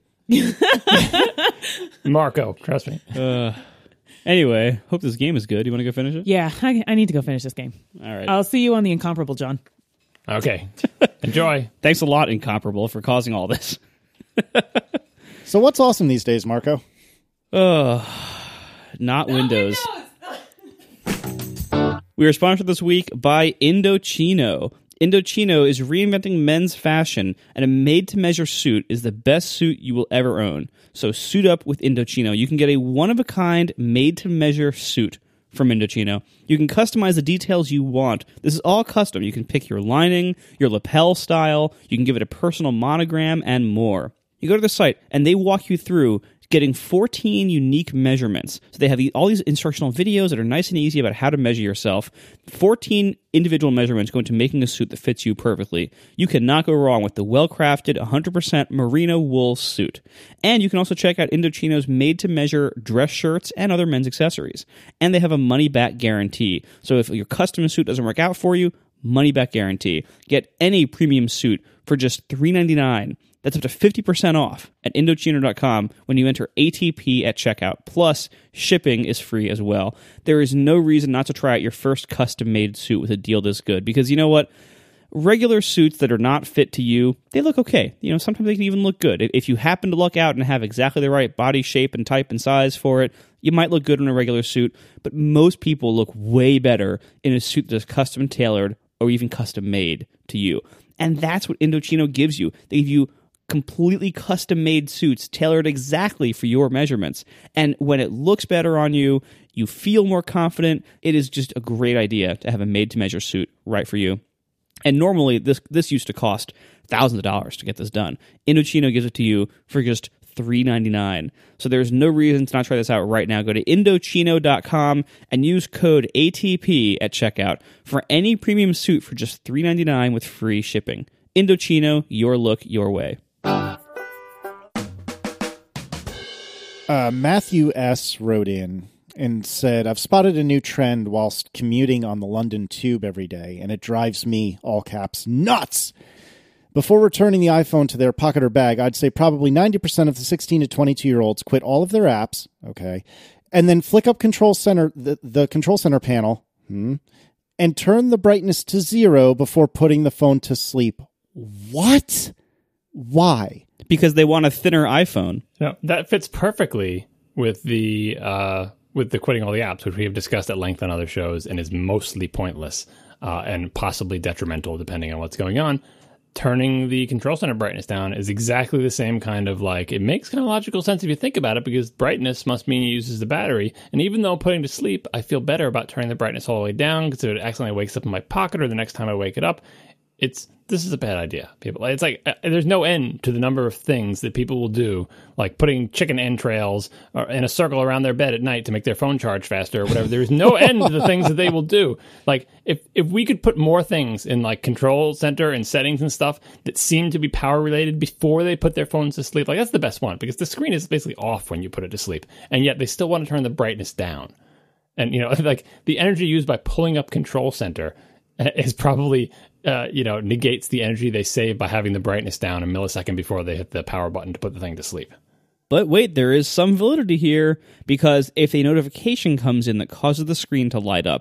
Marco, trust me. Uh, anyway, hope this game is good. You want to go finish it? Yeah, I, I need to go finish this game. All right. I'll see you on the Incomparable, John. Okay. Enjoy. Thanks a lot, Incomparable, for causing all this. So what's awesome these days, Marco? Uh, not, not Windows. Windows. We are sponsored this week by Indochino. Indochino is reinventing men's fashion, and a made-to-measure suit is the best suit you will ever own. So suit up with Indochino. You can get a one-of-a-kind, made-to-measure suit from Indochino. You can customize the details you want. This is all custom. You can pick your lining, your lapel style, you can give it a personal monogram, and more. You go to the site, and they walk you through getting fourteen unique measurements. So they have all these instructional videos that are nice and easy about how to measure yourself. fourteen individual measurements go into making a suit that fits you perfectly. You cannot go wrong with the well-crafted one hundred percent merino wool suit. And you can also check out Indochino's made-to-measure dress shirts and other men's accessories. And they have a money-back guarantee. So if your custom suit doesn't work out for you, money-back guarantee. Get any premium suit for just three dollars and ninety-nine cents. That's up to fifty percent off at Indochino dot com when you enter A T P at checkout. Plus, shipping is free as well. There is no reason not to try out your first custom-made suit with a deal this good. Because you know what? Regular suits that are not fit to you, they look okay. You know, sometimes they can even look good. If you happen to luck out and have exactly the right body shape and type and size for it, you might look good in a regular suit. But most people look way better in a suit that is custom-tailored or even custom-made to you. And that's what Indochino gives you. They give you completely custom-made suits tailored exactly for your measurements. And when it looks better on you, you feel more confident. It is just a great idea to have a made-to-measure suit right for you. And normally, this this used to cost thousands of dollars to get this done. Indochino gives it to you for just three dollars and ninety-nine cents. So there's no reason to not try this out right now. Go to Indochino dot com and use code A T P at checkout for any premium suit for just three dollars and ninety-nine cents with free shipping. Indochino, your look, your way. Uh, Matthew S. wrote in and said, I've spotted a new trend whilst commuting on the London Tube every day, and it drives me, all caps, nuts. Before returning the iPhone to their pocket or bag, I'd say probably ninety percent of the sixteen to twenty-two-year-olds quit all of their apps, okay, and then flick up control center the, the control center panel hmm, and turn the brightness to zero before putting the phone to sleep. What? Why? Because they want a thinner iPhone. No, that fits perfectly with the uh, with the quitting all the apps, which we have discussed at length on other shows, and is mostly pointless uh, and possibly detrimental depending on what's going on. Turning the control center brightness down is exactly the same kind of like, it makes kind of logical sense if you think about it, because brightness must mean it uses the battery. And even though putting to sleep, I feel better about turning the brightness all the way down because it accidentally wakes up in my pocket or the next time I wake it up. It's this is a bad idea, people. It's like uh, there's no end to the number of things that people will do, like putting chicken entrails or in a circle around their bed at night to make their phone charge faster or whatever. There's no end to the things that they will do. Like if if we could put more things in like control center and settings and stuff that seem to be power related before they put their phones to sleep, like that's the best one, because the screen is basically off when you put it to sleep, and yet they still want to turn the brightness down. And you know, like the energy used by pulling up control center is probably, uh, you know, negates the energy they save by having the brightness down a millisecond before they hit the power button to put the thing to sleep. But wait, there is some validity here, because if a notification comes in that causes the screen to light up,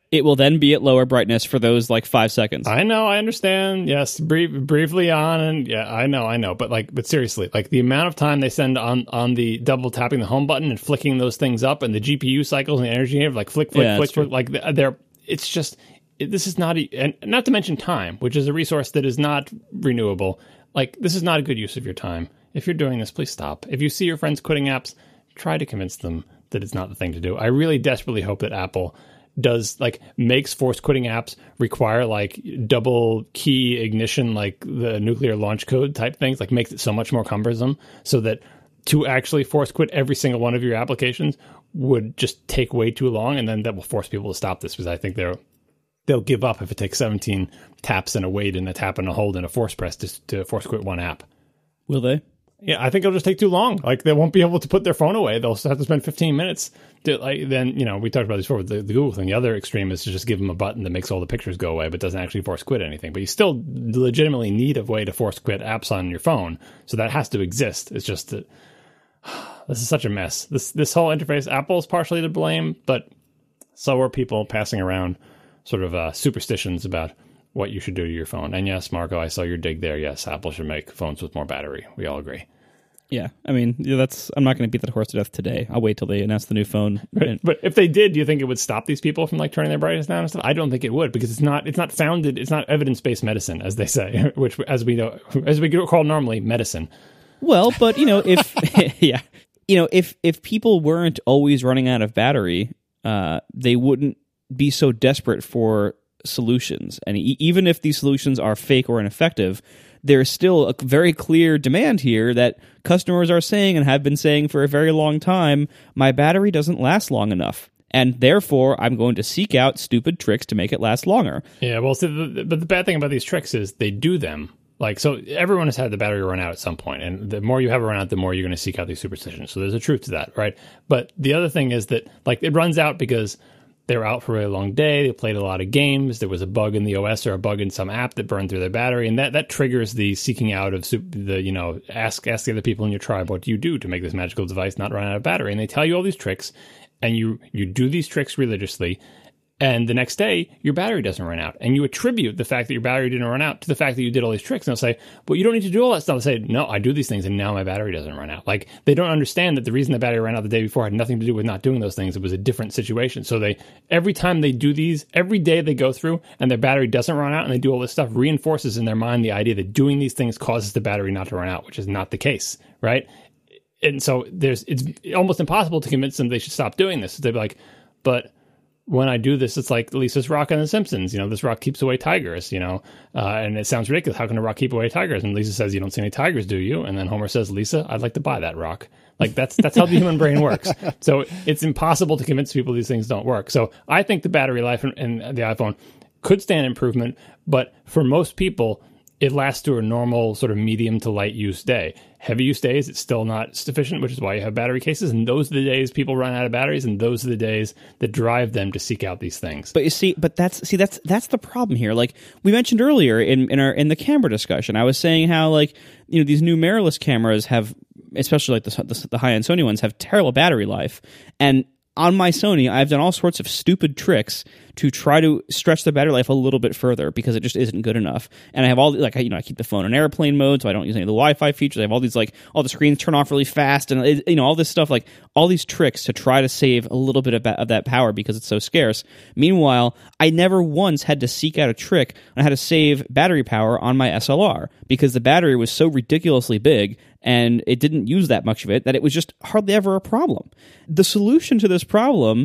it will then be at lower brightness for those like five seconds. I know, I understand. Yes, brief, briefly on, and yeah, I know, I know. But like, but seriously, like the amount of time they spend on on the double tapping the home button and flicking those things up, and the G P U cycles and the energy, like flick, flick, Yeah, flick, that's true. flick, like they're. It's just it, this is not, e- and not to mention time, which is a resource that is not renewable. Like this is not a good use of your time. If you're doing this, please stop. If you see your friends quitting apps, try to convince them that it's not the thing to do. I really desperately hope that Apple does like makes force quitting apps require like double key ignition, like the nuclear launch code type things, like makes it so much more cumbersome so that to actually force quit every single one of your applications would just take way too long. And then that will force people to stop this because I think they're, they'll give up if it takes seventeen taps and a wait and a tap and a hold and a force press to, to force quit one app. Will they? Yeah, I think it'll just take too long. Like they won't be able to put their phone away. They'll have to spend fifteen minutes. To, like then, you know, we talked about this before with the, the Google thing. The other extreme is to just give them a button that makes all the pictures go away, but doesn't actually force quit anything. But you still legitimately need a way to force quit apps on your phone, so that has to exist. It's just that this is such a mess. This this whole interface, Apple's partially to blame, but so are people passing around sort of uh, superstitions about what you should do to your phone. And yes, Marco, I saw your dig there. Yes, Apple should make phones with more battery. We all agree. Yeah, I mean, yeah, that's. I'm not going to beat that horse to death today. I'll wait till they announce the new phone. Right. But if they did, do you think it would stop these people from like turning their brightness down and stuff? I don't think it would because it's not. It's not founded. It's not evidence-based medicine, as they say, which, as we know, as we call normally, medicine. Well, but you know, if yeah, you know, if if people weren't always running out of battery, uh, they wouldn't be so desperate for solutions. And e- even if these solutions are fake or ineffective, there's still a very clear demand here that customers are saying and have been saying for a very long time, my battery doesn't last long enough. And therefore, I'm going to seek out stupid tricks to make it last longer. Yeah, well, so the, but the bad thing about these tricks is they do them. Like, so everyone has had the battery run out at some point, and the more you have it run out, the more you're going to seek out these superstitions. So there's a truth to that, right? But the other thing is that, like, it runs out because they were out for a really long day. They played a lot of games. There was a bug in the O S or a bug in some app that burned through their battery, and that, that triggers the seeking out of super, the you know ask ask the other people in your tribe, what do you do to make this magical device not run out of battery? And they tell you all these tricks, and you you do these tricks religiously. And the next day, your battery doesn't run out. And you attribute the fact that your battery didn't run out to the fact that you did all these tricks. And they'll say, well, you don't need to do all that stuff. They'll say, no, I do these things, and now my battery doesn't run out. Like, they don't understand that the reason the battery ran out the day before had nothing to do with not doing those things. It was a different situation. So they, every time they do these, every day they go through and their battery doesn't run out and they do all this stuff, reinforces in their mind the idea that doing these things causes the battery not to run out, which is not the case, right? And so there's, it's almost impossible to convince them they should stop doing this. They'd be like, but when I do this, it's like Lisa's rock on The Simpsons. You know, this rock keeps away tigers, you know, uh, and it sounds ridiculous. How can a rock keep away tigers? And Lisa says, you don't see any tigers, do you? And then Homer says, Lisa, I'd like to buy that rock. Like, that's that's how the human brain works. So it's impossible to convince people these things don't work. So I think the battery life in, in the iPhone could stand improvement, but for most people, it lasts through a normal sort of medium to light use day. Heavy use days, it's still not sufficient, which is why you have battery cases. And those are the days people run out of batteries, and those are the days that drive them to seek out these things. But you see, but that's see that's that's the problem here. Like we mentioned earlier in, in our in the camera discussion, I was saying how like you know these new mirrorless cameras have, especially like the the, the high end Sony ones, have terrible battery life. And on my Sony, I've done all sorts of stupid tricks to try to stretch the battery life a little bit further because it just isn't good enough. And I have all like you know I keep the phone in airplane mode, so I don't use any of the Wi-Fi features. I have all these like all the screens turn off really fast, and it, you know all this stuff, like all these tricks to try to save a little bit of, of that power because it's so scarce. Meanwhile, I never once had to seek out a trick on how to save battery power on my S L R because the battery was so ridiculously big and it didn't use that much of it that it was just hardly ever a problem. The solution to this problem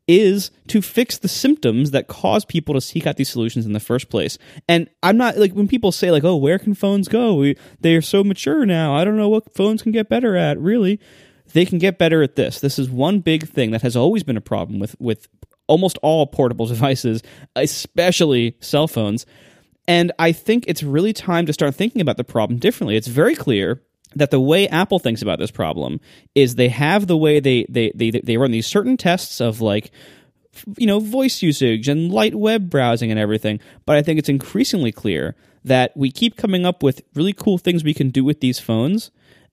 is to fix the symptoms that cause people to seek out these solutions in the first place. And I'm not, like, when people say, like, oh, where can phones go? We, they are so mature now. I don't know what phones can get better at, really. They can get better at this. This is one big thing that has always been a problem with, with almost all portable devices, especially cell phones. And I think it's really time to start thinking about the problem differently. It's very clear that the way Apple thinks about this problem is they have the way they they they they run these certain tests of like you know voice usage and light web browsing and everything, but I think it's increasingly clear that we keep coming up with really cool things we can do with these phones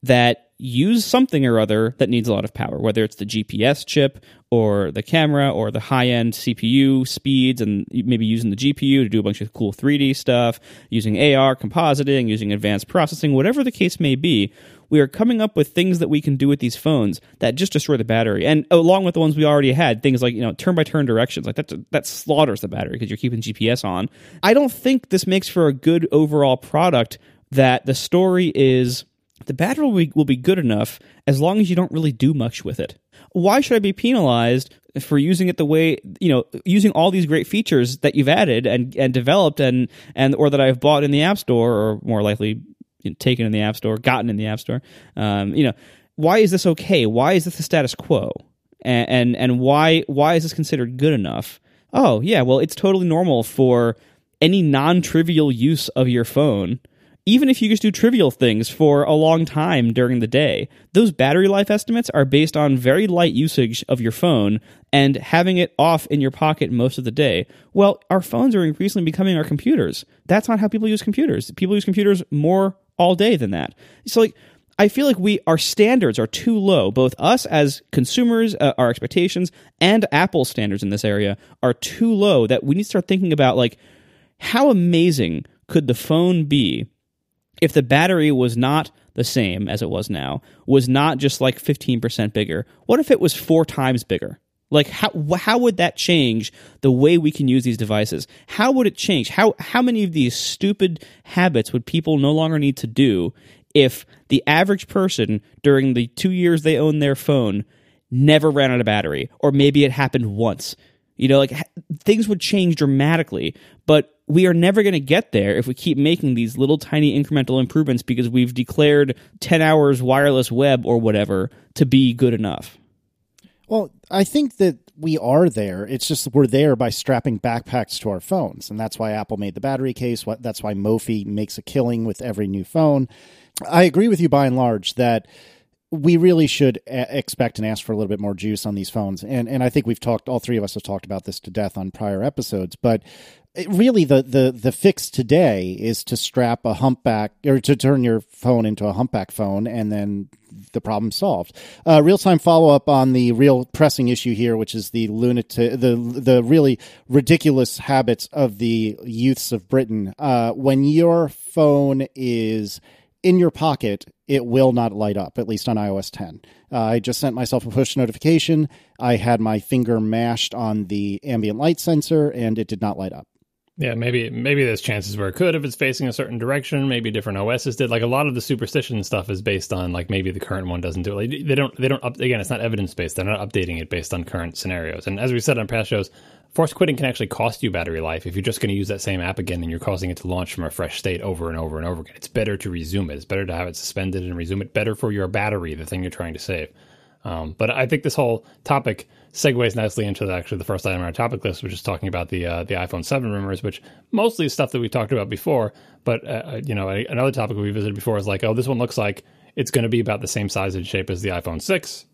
that use something or other that needs a lot of power, whether it's the G P S chip or the camera or the high-end C P U speeds, and maybe using the G P U to do a bunch of cool three D stuff, using A R, compositing, using advanced processing, whatever the case may be. We are coming up with things that we can do with these phones that just destroy the battery. And along with the ones we already had, things like, you know, turn-by-turn directions, like that, that slaughters the battery because you're keeping G P S on. I don't think this makes for a good overall product that the story is the battery will be, will be good enough as long as you don't really do much with it. Why should I be penalized for using it the way, you know, using all these great features that you've added and, and developed and, and or that I've bought in the App Store, or more likely you know, taken in the App Store, gotten in the App Store? Um, you know, why is this okay? Why is this the status quo? And, and and why why is this considered good enough? Oh, yeah, well, it's totally normal for any non-trivial use of your phone, even if you just do trivial things for a long time during the day. Those battery life estimates are based on very light usage of your phone and having it off in your pocket most of the day. Well, our phones are increasingly becoming our computers. That's not how people use computers. People use computers more all day than that. So, like, I feel like we our standards are too low. Both us as consumers, uh, our expectations, and Apple's standards in this area are too low that we need to start thinking about, like, how amazing could the phone be if the battery was not the same as it was now, was not just like fifteen percent bigger? What if it was four times bigger? Like, how how would that change the way we can use these devices? How would it change? How how many of these stupid habits would people no longer need to do if the average person during the two years they owned their phone never ran out of battery? Or maybe it happened once. You know, like, things would change dramatically, but we are never going to get there if we keep making these little tiny incremental improvements because we've declared ten hours wireless web or whatever to be good enough. Well, I think that we are there. It's just we're there by strapping backpacks to our phones, and that's why Apple made the battery case. That's why Mophie makes a killing with every new phone. I agree with you by and large that we really should a- expect and ask for a little bit more juice on these phones. And and I think we've talked, all three of us have talked about this to death on prior episodes, but it really the, the, the fix today is to strap a humpback, or to turn your phone into a humpback phone, and then the problem's solved. Uh, real-time follow-up on the real pressing issue here, which is the lunatic, the the really ridiculous habits of the youths of Britain. Uh, when your phone is in your pocket, it will not light up, at least on i O S ten. Uh, I just sent myself a push notification. I had my finger mashed on the ambient light sensor, and it did not light up. Yeah, maybe maybe there's chances where it could if it's facing a certain direction. Maybe different O Ss did. Like, a lot of the superstition stuff is based on, like, maybe the current one doesn't do it. Like, they don't. They don't. Up, again, it's not evidence based. They're not updating it based on current scenarios. And as we said on past shows, forced quitting can actually cost you battery life if you're just going to use that same app again and you're causing it to launch from a fresh state over and over and over again. It's better to resume it. It's better to have it suspended and resume it. Better for your battery, the thing you're trying to save. Um, but I think this whole topic segues nicely into the, actually the first item on our topic list, which is talking about the uh, the iPhone seven rumors, which mostly is stuff that we talked about before. But uh, you know, a, another topic we visited before is like, oh, this one looks like it's going to be about the same size and shape as the iPhone six,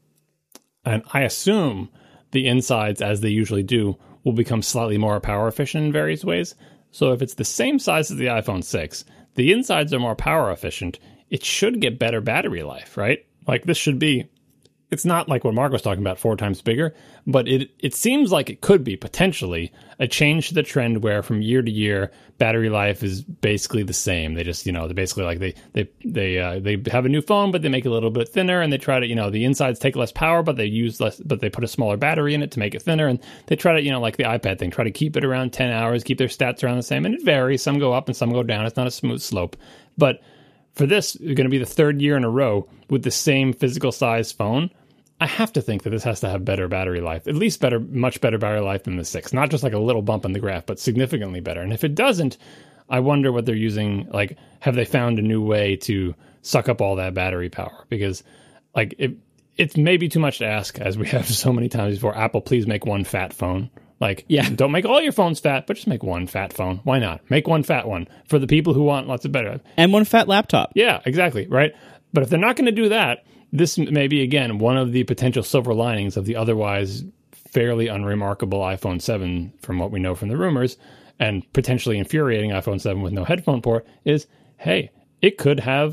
and I assume the insides, as they usually do, will become slightly more power efficient in various ways. So if it's the same size as the iPhone six, the insides are more power efficient. It should get better battery life, right? Like, this should be. It's not like what Mark was talking about, four times bigger, but it it seems like it could be potentially a change to the trend where from year to year, battery life is basically the same. They just, you know, they basically like they they they uh, they have a new phone, but they make it a little bit thinner, and they try to, you know, the insides take less power, but they use less, but they put a smaller battery in it to make it thinner, and they try to, you know, like the iPad thing, try to keep it around ten hours, keep their stats around the same, and it varies. Some go up and some go down. It's not a smooth slope, but for this, it's going to be the third year in a row with the same physical size phone. I have to think that this has to have better battery life, at least better, much better battery life than the six. Not just like a little bump in the graph, but significantly better. And if it doesn't, I wonder what they're using. Like, have they found a new way to suck up all that battery power? Because, like, it it's maybe too much to ask, as we have so many times before. Apple, please make one fat phone. Like, yeah, don't make all your phones fat, but just make one fat phone. Why not? Make one fat one for the people who want lots of better. And one fat laptop. Yeah, exactly, right? But if they're not going to do that, this may be, again, one of the potential silver linings of the otherwise fairly unremarkable iPhone seven, from what we know from the rumors, and potentially infuriating iPhone seven with no headphone port, is, hey, it could have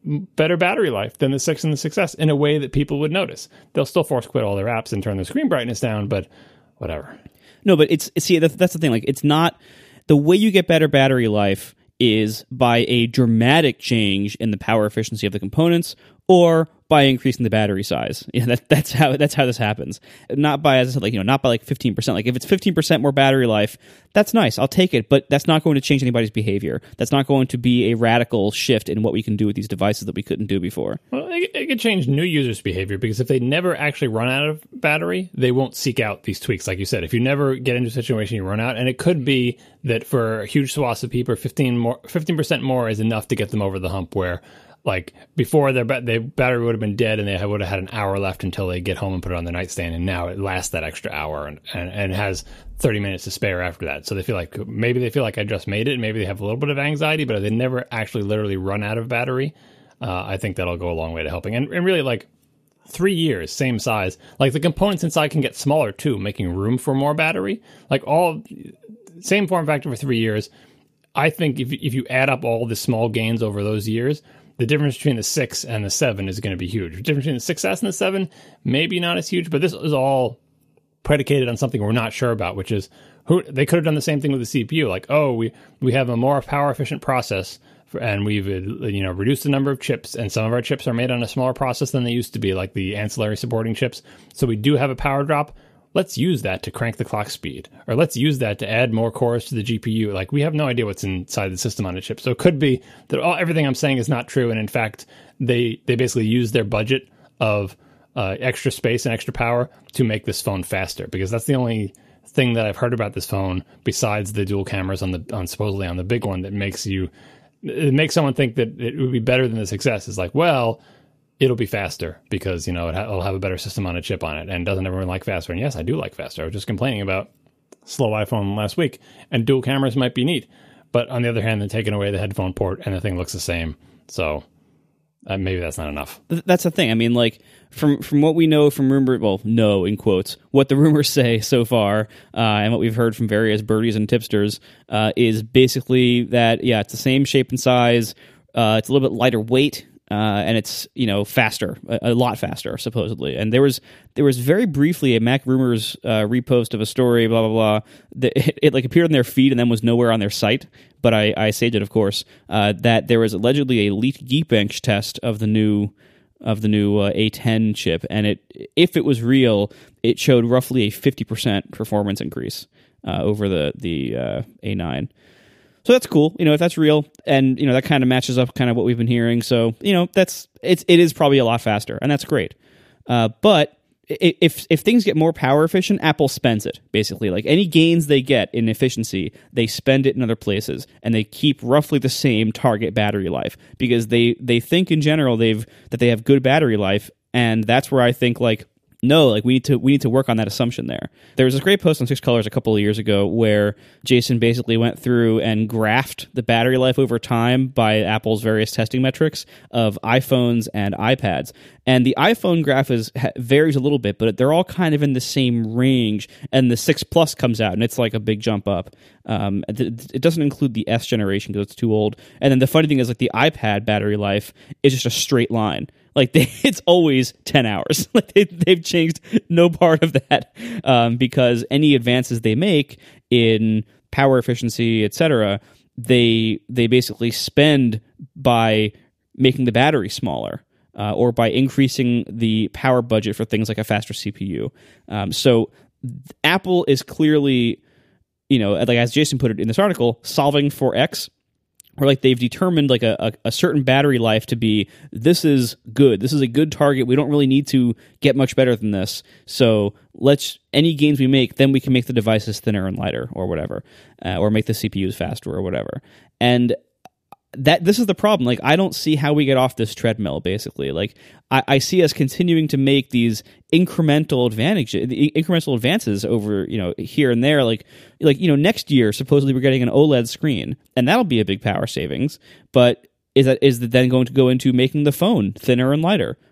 better battery life than the six and the six S in a way that people would notice. They'll still force quit all their apps and turn their screen brightness down, but whatever. No, but it's see that's, that's the thing. Like, it's not the way you get better battery life is by a dramatic change in the power efficiency of the components, or by increasing the battery size. Yeah, that, that's how that's how this happens. Not by, as I said, like you know, not by like fifteen percent. Like if it's fifteen percent more battery life, that's nice. I'll take it. But that's not going to change anybody's behavior. That's not going to be a radical shift in what we can do with these devices that we couldn't do before. Well, it, it could change new users' behavior, because if they never actually run out of battery, they won't seek out these tweaks. Like you said, if you never get into a situation you run out, and it could be that for a huge swath of people, fifteen more, fifteen percent more is enough to get them over the hump. Where like before, their, ba- their battery would have been dead and they would have had an hour left until they get home and put it on their nightstand. And now it lasts that extra hour and, and, and has thirty minutes to spare after that. So they feel like, maybe they feel like I just made it. Maybe they have a little bit of anxiety, but if they never actually literally run out of battery, uh, I think that'll go a long way to helping. And, and really, like, three years, same size. Like, the components inside can get smaller too, making room for more battery. Like, all, same form factor for three years. I think if, if you add up all the small gains over those years, the difference between the six and the seven is going to be huge. The difference between the six S and the seven, maybe not as huge, but this is all predicated on something we're not sure about, which is who they could have done the same thing with the C P U. Like, oh, we, we have a more power efficient process, for, and we've you know reduced the number of chips, and some of our chips are made on a smaller process than they used to be, like the ancillary supporting chips. So we do have a power drop. Let's use that to crank the clock speed, or let's use that to add more cores to the G P U. Like, we have no idea what's inside the system on a chip. So it could be that all, everything I'm saying is not true. And in fact, they, they basically use their budget of uh, extra space and extra power to make this phone faster, because that's the only thing that I've heard about this phone besides the dual cameras on the, on supposedly on the big one, that makes you, it makes someone think that it would be better than the six S. Is like, well, it'll be faster because, you know, it ha- it'll have a better system on a chip on it. And doesn't everyone like faster? And yes, I do like faster. I was just complaining about slow iPhone last week, and dual cameras might be neat. But on the other hand, they're taking away the headphone port and the thing looks the same. So uh, maybe that's not enough. That's the thing. I mean, like, from from what we know from rumor, well, no, in quotes, what the rumors say so far, uh, and what we've heard from various birdies and tipsters, uh, is basically that, yeah, it's the same shape and size. Uh, it's a little bit lighter weight. Uh, and it's, you know, faster, a, a lot faster, supposedly. And there was there was very briefly a Mac Rumors uh, repost of a story, blah, blah, blah, that it, it like appeared on their feed and then was nowhere on their site. But I, I saved it, of course, uh, that there was allegedly a leaked Geekbench test of the new of the new uh, A ten chip. And it, if it was real, it showed roughly a fifty percent performance increase uh, over the, the uh, A nine. So that's cool, you know, if that's real, and, you know, that kind of matches up kind of what we've been hearing. So, you know, that's, it's, it is probably a lot faster, and that's great. Uh, but if, if things get more power efficient, Apple spends it, basically. Like, any gains they get in efficiency, they spend it in other places, and they keep roughly the same target battery life, because they, they think in general they've, that they have good battery life, and that's where I think, like, no, like we need to we need to work on that assumption there. There was this great post on Six Colors a couple of years ago where Jason basically went through and graphed the battery life over time by Apple's various testing metrics of iPhones and iPads. And the iPhone graph is varies a little bit, but they're all kind of in the same range. And the six Plus comes out, and it's like a big jump up. Um, it doesn't include the S generation because it's too old. And then the funny thing is, like, the iPad battery life is just a straight line. Like, they, it's always ten hours. Like, they, they've changed no part of that, um, because any advances they make in power efficiency, et cetera, they they basically spend by making the battery smaller, uh, or by increasing the power budget for things like a faster C P U. Um, so Apple is clearly, you know, like as Jason put it in this article, solving for X. Or like they've determined like a, a, a certain battery life to be, this is good. This is a good target. We don't really need to get much better than this. So let's, any gains we make, then we can make the devices thinner and lighter or whatever, uh, or make the C P Us faster or whatever. And that this is the problem. Like, I don't see how we get off this treadmill, basically. Like, I, I see us continuing to make these incremental advantages, incremental advances over, you know, here and there. Like, like, you know, next year, supposedly we're getting an OLED screen, and that'll be a big power savings. But is that is that then going to go into making the phone thinner and lighter?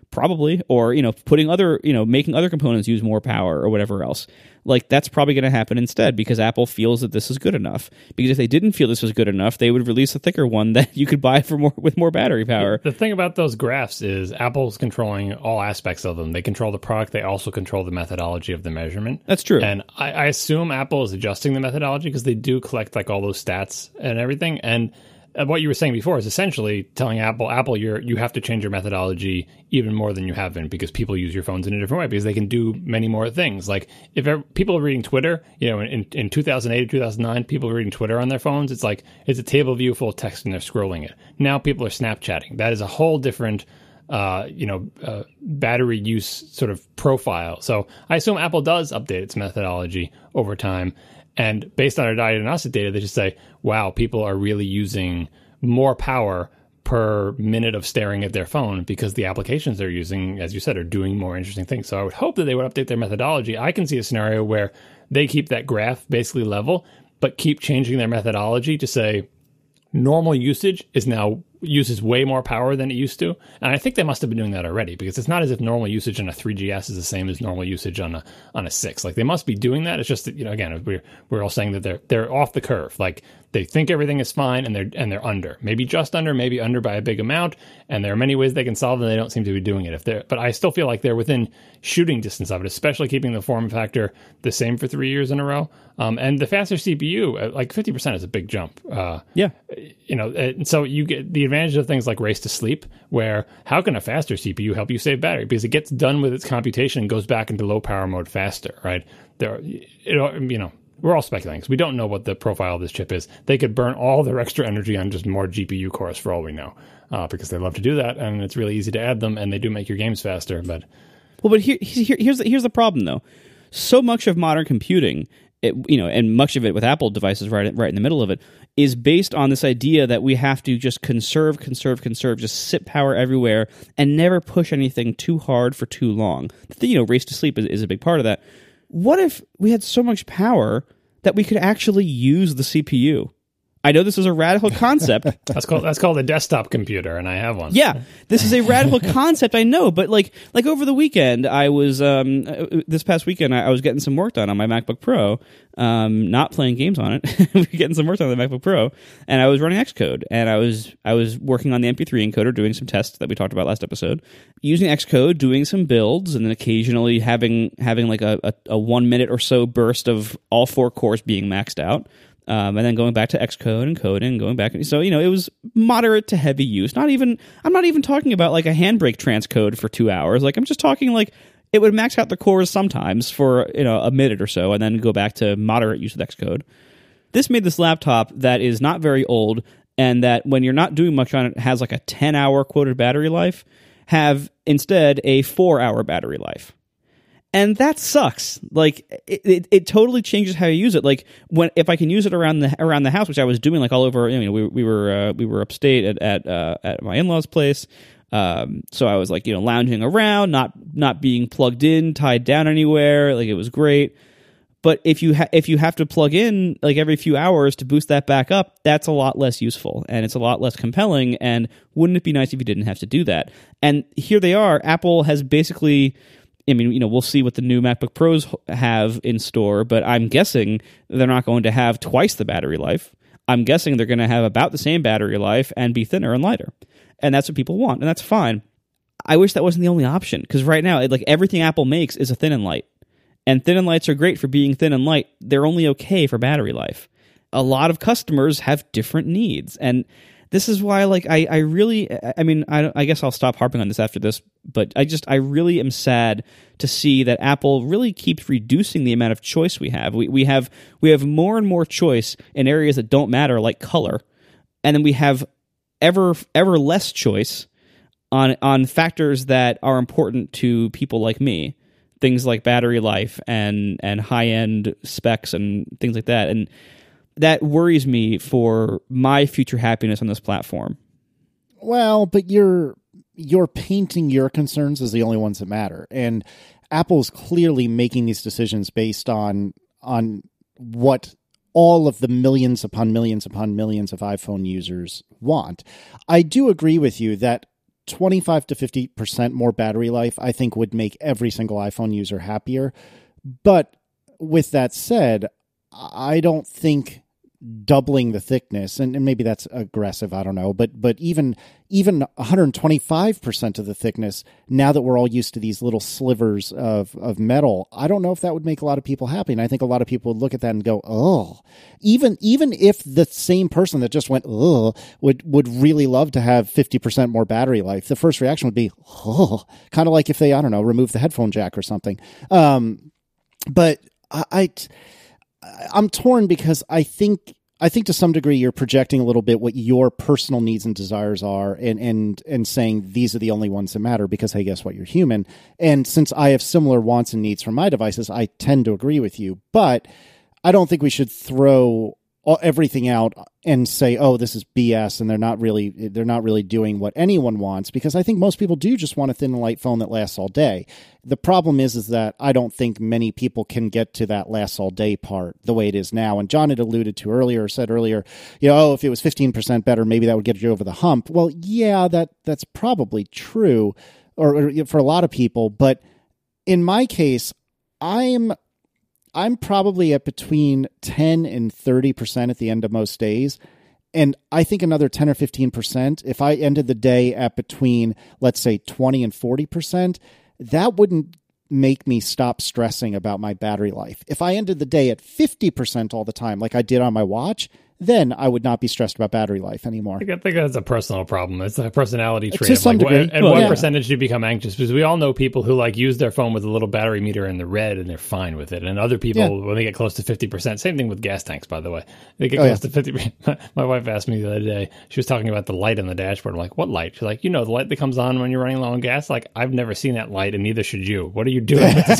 probably, or, you know, putting other, you know, making other components use more power or whatever else. Like, that's probably going to happen instead because Apple feels that this is good enough. Because if they didn't feel this was good enough, they would release a thicker one that you could buy for more with more battery power. The thing about those graphs is Apple's controlling all aspects of them. They control the product. They also control the methodology of the measurement. That's true. And I, I assume Apple is adjusting the methodology because they do collect like all those stats and everything. And what you were saying before is essentially telling Apple, Apple, you're you have to change your methodology even more than you have been because people use your phones in a different way because they can do many more things. Like if ever, people are reading Twitter, you know, in, in two thousand eight or two thousand nine, people were reading Twitter on their phones. It's like it's a table view full of text and they're scrolling it. Now people are Snapchatting. That is a whole different, uh, you know, uh, battery use sort of profile. So I assume Apple does update its methodology over time. And based on our diagnostic data, they just say, wow, people are really using more power per minute of staring at their phone because the applications they're using, as you said, are doing more interesting things. So I would hope that they would update their methodology. I can see a scenario where they keep that graph basically level, but keep changing their methodology to say normal usage is now uses way more power than it used to. And I think they must have been doing that already because it's not as if normal usage on a three G S is the same as normal usage on a on a six. Like they must be doing that. It's just that, you know, again, we're we're all saying that they're they're off the curve. Like they think everything is fine and they're and they're under. Maybe just under, maybe under by a big amount. And there are many ways they can solve it and they don't seem to be doing it. If they're but I still feel like they're within shooting distance of it, especially keeping the form factor the same for three years in a row. Um, and the faster C P U, like fifty percent is a big jump. Uh, yeah. You know, and so you get the advantage of things like race to sleep, where how can a faster C P U help you save battery? Because it gets done with its computation and goes back into low power mode faster, right? There, it, you know, we're all speculating because we don't know what the profile of this chip is. They could burn all their extra energy on just more G P U cores for all we know, uh, because they love to do that, and it's really easy to add them, and they do make your games faster. But well, but here, here here's the, here's the problem though. So much of modern computing, it, you know, and much of it with Apple devices right right in the middle of it, is based on this idea that we have to just conserve, conserve, conserve, just sit power everywhere and never push anything too hard for too long. You know, race to sleep is, is a big part of that. What if we had so much power that we could actually use the C P U? I know this is a radical concept. that's called that's called a desktop computer, and I have one. Yeah, this is a radical concept. I know, but like like over the weekend, I was um, this past weekend, I, I was getting some work done on my MacBook Pro. Um, not playing games on it, getting some work done on the MacBook Pro, and I was running Xcode, and I was I was working on the M P three encoder, doing some tests that we talked about last episode, using Xcode, doing some builds, and then occasionally having having like a, a, a one minute or so burst of all four cores being maxed out. Um, and then going back to Xcode and coding, going back. So, you know, it was moderate to heavy use. Not even, I'm not even talking about like a handbrake transcode for two hours. Like I'm just talking like it would max out the cores sometimes for, you know, a minute or so and then go back to moderate use of Xcode. This made this laptop that is not very old and that when you're not doing much on it has like a ten hour quoted battery life, have instead a four hour battery life. And that sucks. Like it, it, it totally changes how you use it. Like when if I can use it around the around the house, which I was doing like all over. You know, we we were uh, we were upstate at at, uh, at my in-laws' place. Um, so I was like you know lounging around, not not being plugged in, tied down anywhere. Like it was great. But if you ha- if you have to plug in like every few hours to boost that back up, that's a lot less useful and it's a lot less compelling. And wouldn't it be nice if you didn't have to do that? And here they are. Apple has basically. I mean, you know, we'll see what the new MacBook Pros have in store, but I'm guessing they're not going to have twice the battery life. I'm guessing they're going to have about the same battery life and be thinner and lighter. And that's what people want, and that's fine. I wish that wasn't the only option, because right now, like everything Apple makes is a thin and light. And thin and lights are great for being thin and light. They're only okay for battery life. A lot of customers have different needs, and this is why, like, I, I really, I mean, I, I guess I'll stop harping on this after this, but I just, I really am sad to see that Apple really keeps reducing the amount of choice we have. We we have we have more and more choice in areas that don't matter, like color, and then we have ever ever less choice on on factors that are important to people like me, things like battery life and and high end specs and things like that, and. That worries me for my future happiness on this platform. Well, but you're you're painting your concerns as the only ones that matter. And Apple's clearly making these decisions based on on what all of the millions upon millions upon millions of iPhone users want. I do agree with you that twenty-five to fifty percent more battery life, I think would make every single iPhone user happier. But with that said, I don't think doubling the thickness, and, and maybe that's aggressive, I don't know, but but even even one hundred twenty-five percent of the thickness, now that we're all used to these little slivers of, of metal, I don't know if that would make a lot of people happy. And I think a lot of people would look at that and go, oh, even even if the same person that just went, oh, would, would really love to have fifty percent more battery life, the first reaction would be, oh, kind of like if they, I don't know, remove the headphone jack or something. Um, but I... I I'm torn because I think I think to some degree you're projecting a little bit what your personal needs and desires are, and and and saying these are the only ones that matter because, hey, guess what, you're human. And since I have similar wants and needs for my devices, I tend to agree with you. But I don't think we should throw everything out and say, oh, this is B S, and they're not really they're not really doing what anyone wants, because I think most people do just want a thin and light phone that lasts all day. The problem is is that I don't think many people can get to that lasts all day part the way it is now. And John had alluded to earlier, said earlier, you know, oh, if it was fifteen percent better, maybe that would get you over the hump. Well, yeah, that that's probably true, or, or for a lot of people. But in my case, I'm I'm probably at between ten and thirty percent at the end of most days. And I think another ten or fifteen percent, if I ended the day at between, let's say, twenty and forty percent, that wouldn't make me stop stressing about my battery life. If I ended the day at fifty percent all the time, like I did on my watch, then I would not be stressed about battery life anymore. I think that's a personal problem. It's a personality trait. To some like, degree. And well, what yeah. percentage do you become anxious? Because we all know people who like use their phone with a little battery meter in the red and they're fine with it. And other people, yeah. when they get close to fifty percent, same thing with gas tanks, by the way. They get oh, close yeah. to fifty percent. My wife asked me the other day, she was talking about the light on the dashboard. I'm like, what light? She's like, you know, the light that comes on when you're running low on gas? Like, I've never seen that light, and neither should you. What are you doing with this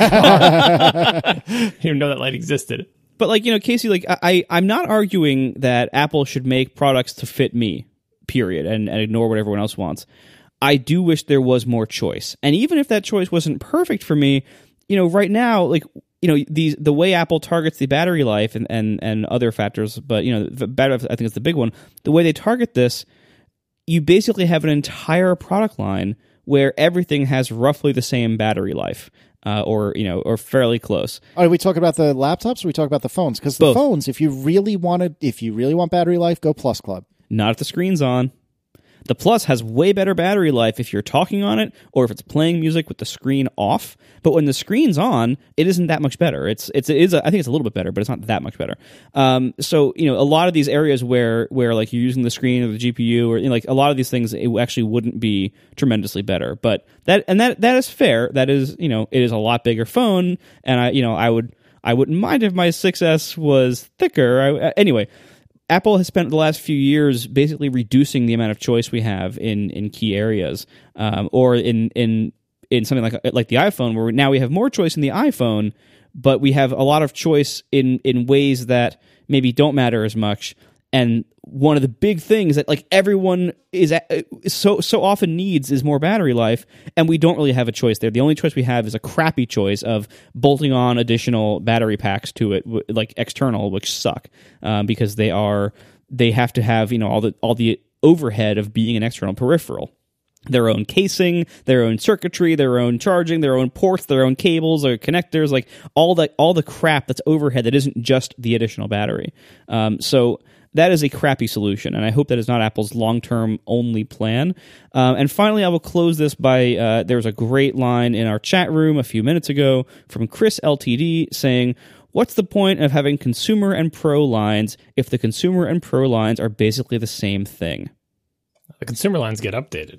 car? You didn't even know that light existed. But like, you know, Casey, like I, I'm not arguing that Apple should make products to fit me, period, and, and ignore what everyone else wants. I do wish there was more choice. And even if that choice wasn't perfect for me, you know, right now, like, you know, these the way Apple targets the battery life and, and, and other factors, but, you know, the battery, I think is the big one. The way they target this, you basically have an entire product line where everything has roughly the same battery life. Uh, or, you know, or fairly close. Are we talking about the laptops or are we talking about the phones? Because the Both. phones, if you really want to, if you really want battery life, go Plus Club. Not if the screen's on. The Plus has way better battery life if you're talking on it or if it's playing music with the screen off. But when the screen's on, it isn't that much better. It's it's it is a, I think it's a little bit better, but it's not that much better. Um, so you know, a lot of these areas where where like you're using the screen or the G P U or you know, like a lot of these things, it actually wouldn't be tremendously better. But that and that that is fair. That is you know, it is a lot bigger phone, and I you know I would I wouldn't mind if my six S was thicker. I, anyway. Apple has spent the last few years basically reducing the amount of choice we have in, in key areas, um, or in, in in something like like the iPhone, where now we have more choice in the iPhone, but we have a lot of choice in, in ways that maybe don't matter as much. And one of the big things that like everyone is so so often needs is more battery life, and we don't really have a choice there. The only choice we have is a crappy choice of bolting on additional battery packs to it, like external, which suck um, because they are they have to have you know all the all the overhead of being an external peripheral. Their own casing, their own circuitry, their own charging, their own ports, their own cables or connectors, like all the all the crap that's overhead that isn't just the additional battery. Um, so. That is a crappy solution, and I hope that is not Apple's long-term only plan. Um, and finally, I will close this by, uh, there was a great line in our chat room a few minutes ago from Chris L T D saying, what's the point of having consumer and pro lines if the consumer and pro lines are basically the same thing? The consumer lines get updated.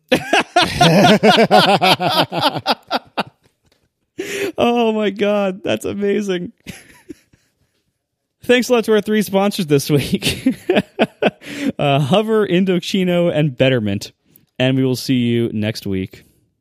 Oh my God, that's amazing. Thanks a lot to our three sponsors this week, uh, Hover, Indochino, and Betterment. And we will see you next week.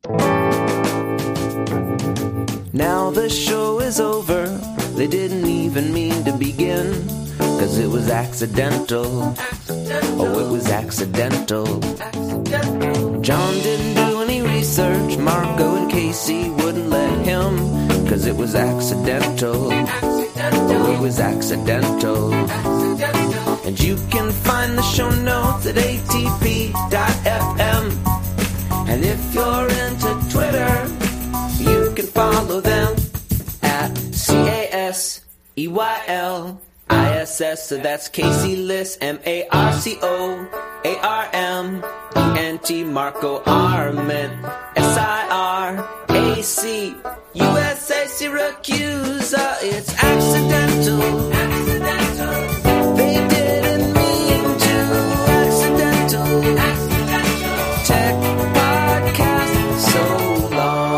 Now the show is over. They didn't even mean to begin, 'cause it was accidental. accidental. Oh, it was accidental. accidental. John didn't do any research. Marco and Casey wouldn't let him, 'cause it was accidental. accidental. Oh, it was accidental. accidental. And you can find the show notes at A T P dot F M. And if you're into Twitter, you can follow them at C A S E Y L I S S. So that's Casey Liss, M A R C O A R M E N T, Marco Arment, S I R A C U S A, Syracuse. Uh, it's accidental. Accidental. They didn't mean to. Accidental. Accidental. Tech podcast so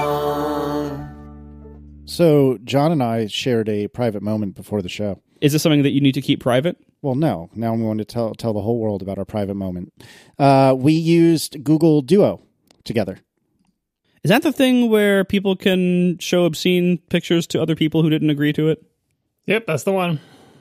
long. So John and I shared a private moment before the show. Is this something that you need to keep private? Well, no. Now we want to tell tell the whole world about our private moment. Uh, we used Google Duo together. Is that the thing where people can show obscene pictures to other people who didn't agree to it? Yep, that's the one.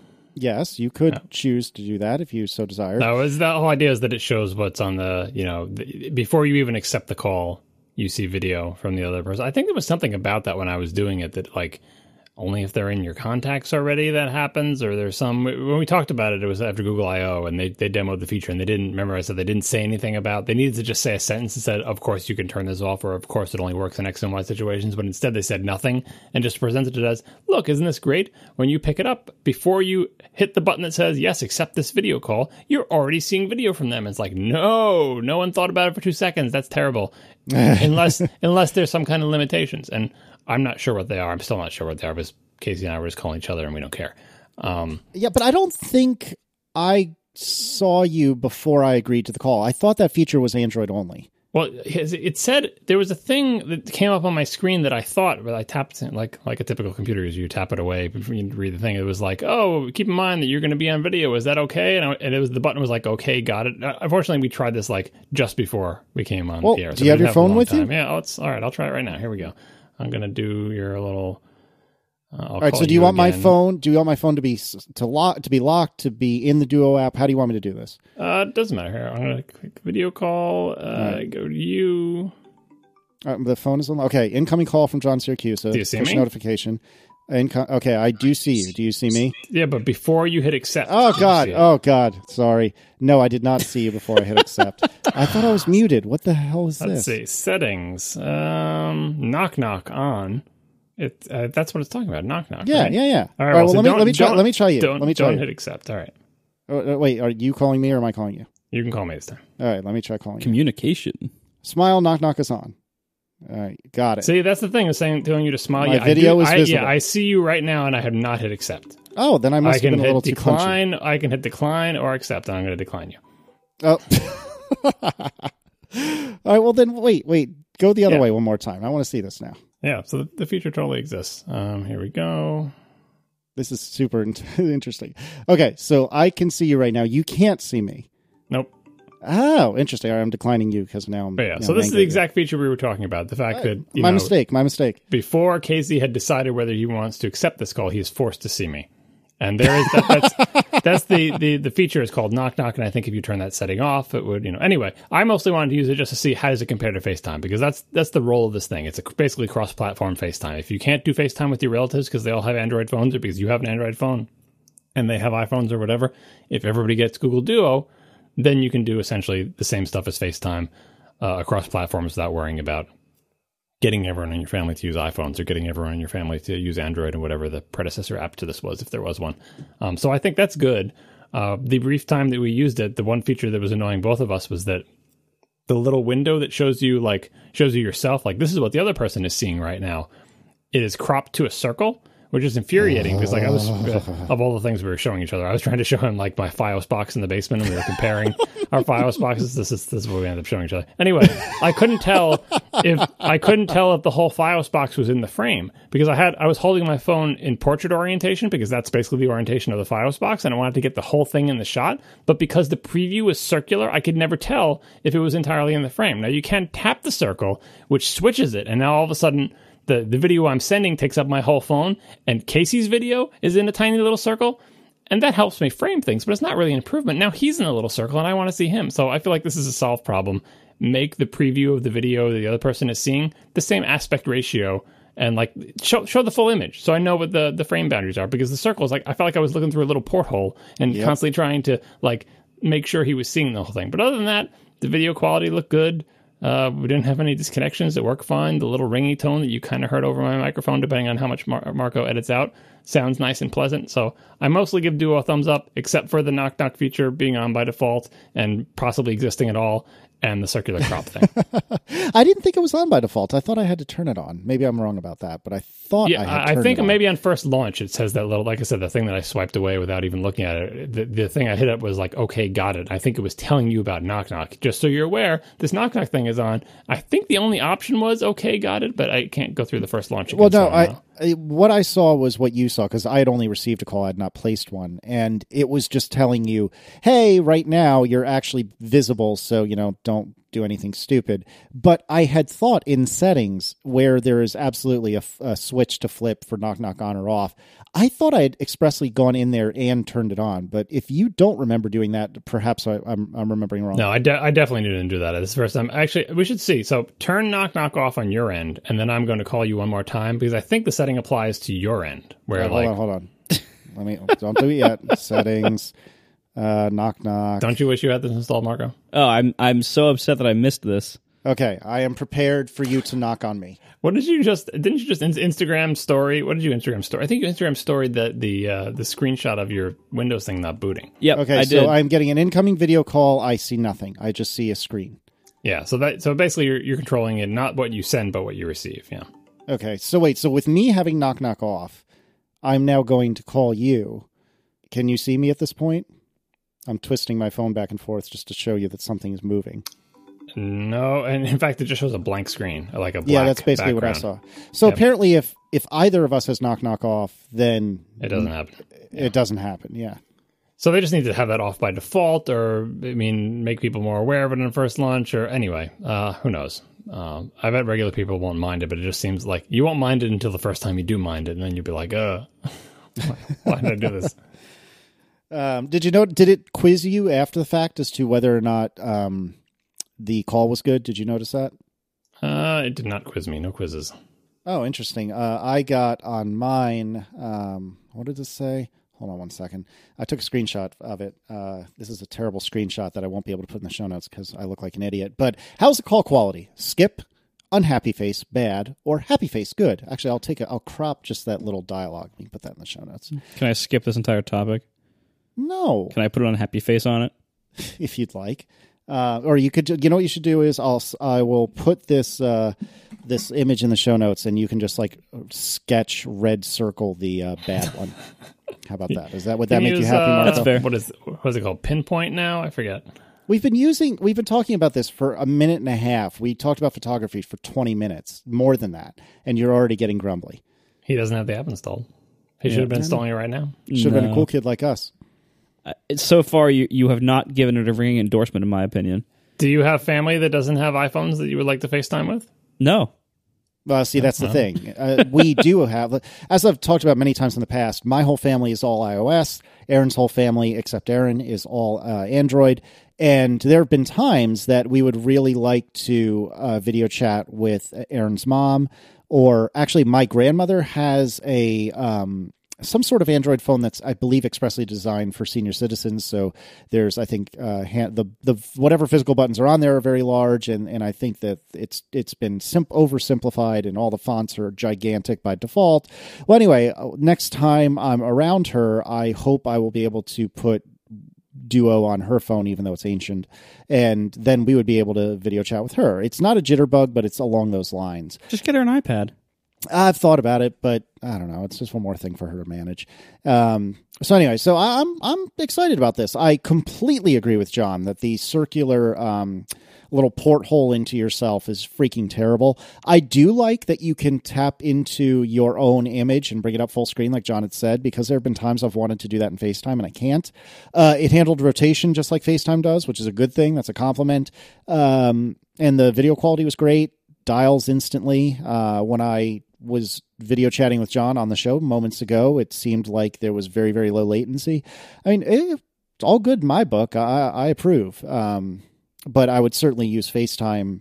Yes, you could Yeah. choose to do that if you so desired. No, is the whole idea is that it shows what's on the, you know, the, before you even accept the call, you see video from the other person. I think there was something about that when I was doing it that, like, only if they're in your contacts already that happens, or there's some, when we talked about it, it was after Google I O, and they, they demoed the feature, and they didn't, remember I said they didn't say anything about, they needed to just say a sentence that said, of course you can turn this off, or of course it only works in X and Y situations, but instead they said nothing, and just presented it as, look, isn't this great? When you pick it up, before you hit the button that says, yes, accept this video call, you're already seeing video from them. It's like, no, no one thought about it for two seconds. That's terrible. unless unless there's some kind of limitations, and I'm not sure what they are. I'm still not sure what they are, because Casey and I were just calling each other and we don't care. Um, yeah, but I don't think I saw you before I agreed to the call. I thought that feature was Android only. well, it said there was a thing that came up on my screen that I thought, but I tapped it, like like a typical computer is, you tap it away before you read the thing. It was like, oh, keep in mind that you're going to be on video. Is that okay? And, I, and it was the button was like, okay, got it. Uh, unfortunately, we tried this like just before we came on Well, the air. So do you have we your didn't phone a long with you? time. Yeah, let's, all right, I'll try it right now. Here we go. I'm going to do your little... Uh, I'll All right, call so do you want my again. phone? Do you want my phone to be s- to lock to be locked to be in the Duo app? How do you want me to do this? Uh, it doesn't matter. Here, I'm going to click video call. Uh, right. Go to you. Uh, the phone is on. Okay, incoming call from John Syracuse. Do you see push me? notification. Inco- okay, I do see you. Do you see me? Yeah, but before you hit accept. Oh you God! see it. Oh God! Sorry. No, I did not see you before I hit accept. I thought I was muted. What the hell is Let's this? see. Settings. Um, knock knock on. It. Uh, that's what it's talking about. Knock knock. Yeah, right? yeah, yeah. All right. well, well, so let me don't- let me try. don't- Let me try you. Don't, let me try don't you. hit accept. All right. Oh, uh, wait, are you calling me or am I calling you? You can call me this time. All right, let me try calling you. Communication. Smile, knock, knock us on. All right, got it. See, that's the thing. Is saying telling you to smile. My yeah, video I do, is I, visible. Yeah, I see you right now, and I have not hit accept. Oh, then I must I have can been a hit little too punchy. decline. I can hit decline or accept, and I'm going to decline you. Oh. All right, well then, wait, wait. Go the other Yeah. way one more time. I want to see this now. Yeah. So the, the feature totally exists. Um, here we go. This is super in- interesting. Okay, so I can see you right now. You can't see me. Nope. Oh, interesting. All right, I'm declining you because now I'm. But yeah. now So I'm this is angry the at exact feature we were talking about. The fact you. that you my know, mistake. My mistake. before Casey had decided whether he wants to accept this call, he is forced to see me. And there is that, that's that's the, the the feature is called knock knock, and I think if you turn that setting off, it would, you know. Anyway, I mostly wanted to use it just to see how does it compare to FaceTime, because that's that's the role of this thing. It's a, basically cross-platform FaceTime. If you can't do FaceTime with your relatives because they all have Android phones, or because you have an Android phone and they have iPhones or whatever, if everybody gets Google Duo, then you can do essentially the same stuff as FaceTime uh, across platforms without worrying about getting everyone in your family to use iPhones or getting everyone in your family to use Android and whatever the predecessor app to this was, if there was one. Um, so I think that's good. Uh, the brief time that we used it, the one feature that was annoying both of us was that the little window that shows you like shows you yourself, like this is what the other person is seeing right now, it is cropped to a circle, which is infuriating because like I was uh, of all the things we were showing each other, I was trying to show him like my Fios box in the basement, and we were comparing our Fios boxes. This is this is what we ended up showing each other. Anyway, I couldn't tell if I couldn't tell if the whole Fios box was in the frame because I had I was holding my phone in portrait orientation because that's basically the orientation of the Fios box, and I wanted to get the whole thing in the shot. But because the preview was circular, I could never tell if it was entirely in the frame. Now you can tap the circle, which switches it, and now all of a sudden the the video I'm sending takes up my whole phone, and Casey's video is in a tiny little circle. And that helps me frame things, but it's not really an improvement. Now he's in a little circle, and I want to see him. So I feel like this is a solved problem. Make the preview of the video that the other person is seeing the same aspect ratio, and like show show the full image, so I know what the, the frame boundaries are. Because the circles, like I felt like I was looking through a little porthole and Yep. constantly trying to like make sure he was seeing the whole thing. But other than that, the video quality looked good. Uh, we didn't have any disconnections. It worked fine. The little ringy tone that you kind of heard over my microphone, depending on how much Mar- Marco edits out, sounds nice and pleasant. So I mostly give Duo a thumbs up, except for the knock knock feature being on by default and possibly existing at all, and the circular crop thing. I didn't think it was on by default. I thought I had to turn it on. Maybe I'm wrong about that, but I thought yeah, I had I turned think it on. maybe on first launch it says that little, like I said, the thing that I swiped away without even looking at it. The, the thing I hit up was like, okay, got it. I think it was telling you about knock knock. Just so you're aware, this knock knock thing is on. I think the only option was okay, got it, but I can't go through the first launch again. Well, no, so I, I, I what I saw was what you saw, because I had only received a call. I had not placed one, and it was just telling you, hey, right now you're actually visible, so, you know, don't do anything stupid. But I had thought in settings where there is absolutely a, a switch to flip for knock knock on or off, I thought I had expressly gone in there and turned it on. But if you don't remember doing that, perhaps I, I'm, I'm remembering wrong. No, I, de- I definitely didn't do that. This is the first time. Actually, we should see. So turn knock knock off on your end, and then I'm going to call you one more time, because I think the setting applies to your end. Where Right, like, hold on, hold on. Let me, don't do it yet. Settings, uh, knock knock. don't you wish you had this installed, Marco? Oh, I'm I'm so upset that I missed this. Okay, I am prepared for you to knock on me. What did you just? Didn't you just in- Instagram story? What did you Instagram story? I think you Instagram storied that the uh, the screenshot of your Windows thing not booting. Yep, Okay, I so did. I'm getting an incoming video call. I see nothing. I just see a screen. Yeah, so that so basically you're you're controlling it, not what you send, but what you receive. Yeah. Okay, so wait, so with me having knock knock off, I'm now going to call you. Can you see me at this point? I'm twisting my phone back and forth just to show you that something is moving. No, and in fact, it just shows a blank screen, like a black Yeah, that's basically background. what I saw. So Yep. apparently, if if either of us has knock knock off, then It doesn't happen. it doesn't happen. Yeah. So they just need to have that off by default, or I mean, make people more aware of it in first launch, or anyway, uh, who knows? Uh, I bet regular people won't mind it, but it just seems like you won't mind it until the first time you do mind it, and then you'll be like, uh, why did I do this? Um, did you know? Did it quiz you after the fact as to whether or not um, the call was good? Did you notice that? Uh, it did not quiz me. No quizzes. Oh, interesting. Uh, I got on mine. Um, what did it say? Hold on one second. I took a screenshot of it. Uh, this is a terrible screenshot that I won't be able to put in the show notes because I look like an idiot. But how's the call quality? Skip, unhappy face, bad, or happy face, good? Actually, I'll take it. I'll crop just that little dialogue. We can put that in the show notes. Can I skip this entire topic? No, Can I put it on a happy face on it? if you'd like. Uh, or you could, you know what you should do is I'll, I will put this, uh, this image in the show notes and you can just like sketch red circle the uh, bad one. How about that? Is that, would that Can make you use, happy, uh, Marco? That's fair. What is what is it called? Pinpoint now? I forget. We've been using, we've been talking about this for a minute and a half. We talked about photography for twenty minutes, more than that. And you're already getting grumbly. He doesn't have the app installed. He should have been installing it right now. Should have been a No. cool kid like us. Uh, so far, you, you have not given it a ringing endorsement, in my opinion. Do you have family that doesn't have iPhones that you would like to FaceTime with? No. Well, see, that's the thing. Uh, we do have, as I've talked about many times in the past, my whole family is all iOS. Aaron's whole family, except Aaron, is all uh, Android. And there have been times that we would really like to uh, video chat with Aaron's mom, or actually my grandmother has a um, some sort of Android phone that's, I believe, expressly designed for senior citizens. So there's, I think, uh, hand, the the whatever physical buttons are on there are very large, and, and I think that it's it's been simp- oversimplified, and all the fonts are gigantic by default. Well, anyway, next time I'm around her, I hope I will be able to put Duo on her phone, even though it's ancient, and then we would be able to video chat with her. It's not a jitterbug, but it's along those lines. Just get her an iPad. I've thought about it, but I don't know. It's just one more thing for her to manage. Um, so anyway, so I'm I'm excited about this. I completely agree with John that the circular um, little porthole into yourself is freaking terrible. I do like that you can tap into your own image and bring it up full screen, like John had said, because there have been times I've wanted to do that in FaceTime and I can't. Uh, it handled rotation just like FaceTime does, which is a good thing. That's a compliment. Um, and the video quality was great. Dials instantly. Uh, when I was video chatting with John on the show moments ago, it seemed like there was very, very low latency. I mean, it, it's all good in my book. I, I approve. Um, but I would certainly use FaceTime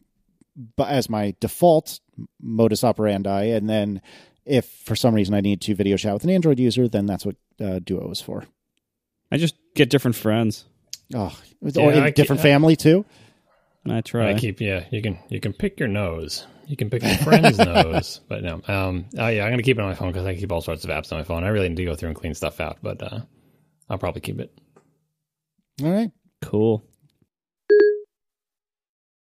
as my default modus operandi. And then if for some reason I need to video chat with an Android user, then that's what uh, Duo is for. I just get different friends. Oh, Yeah, or in I a different can't- family too? I try. I keep yeah. You can you can pick your nose. You can pick your friend's nose, but no. Um. Oh yeah, I'm gonna keep it on my phone because I keep all sorts of apps on my phone. I really need to go through and clean stuff out, but uh, I'll probably keep it. All right. Cool.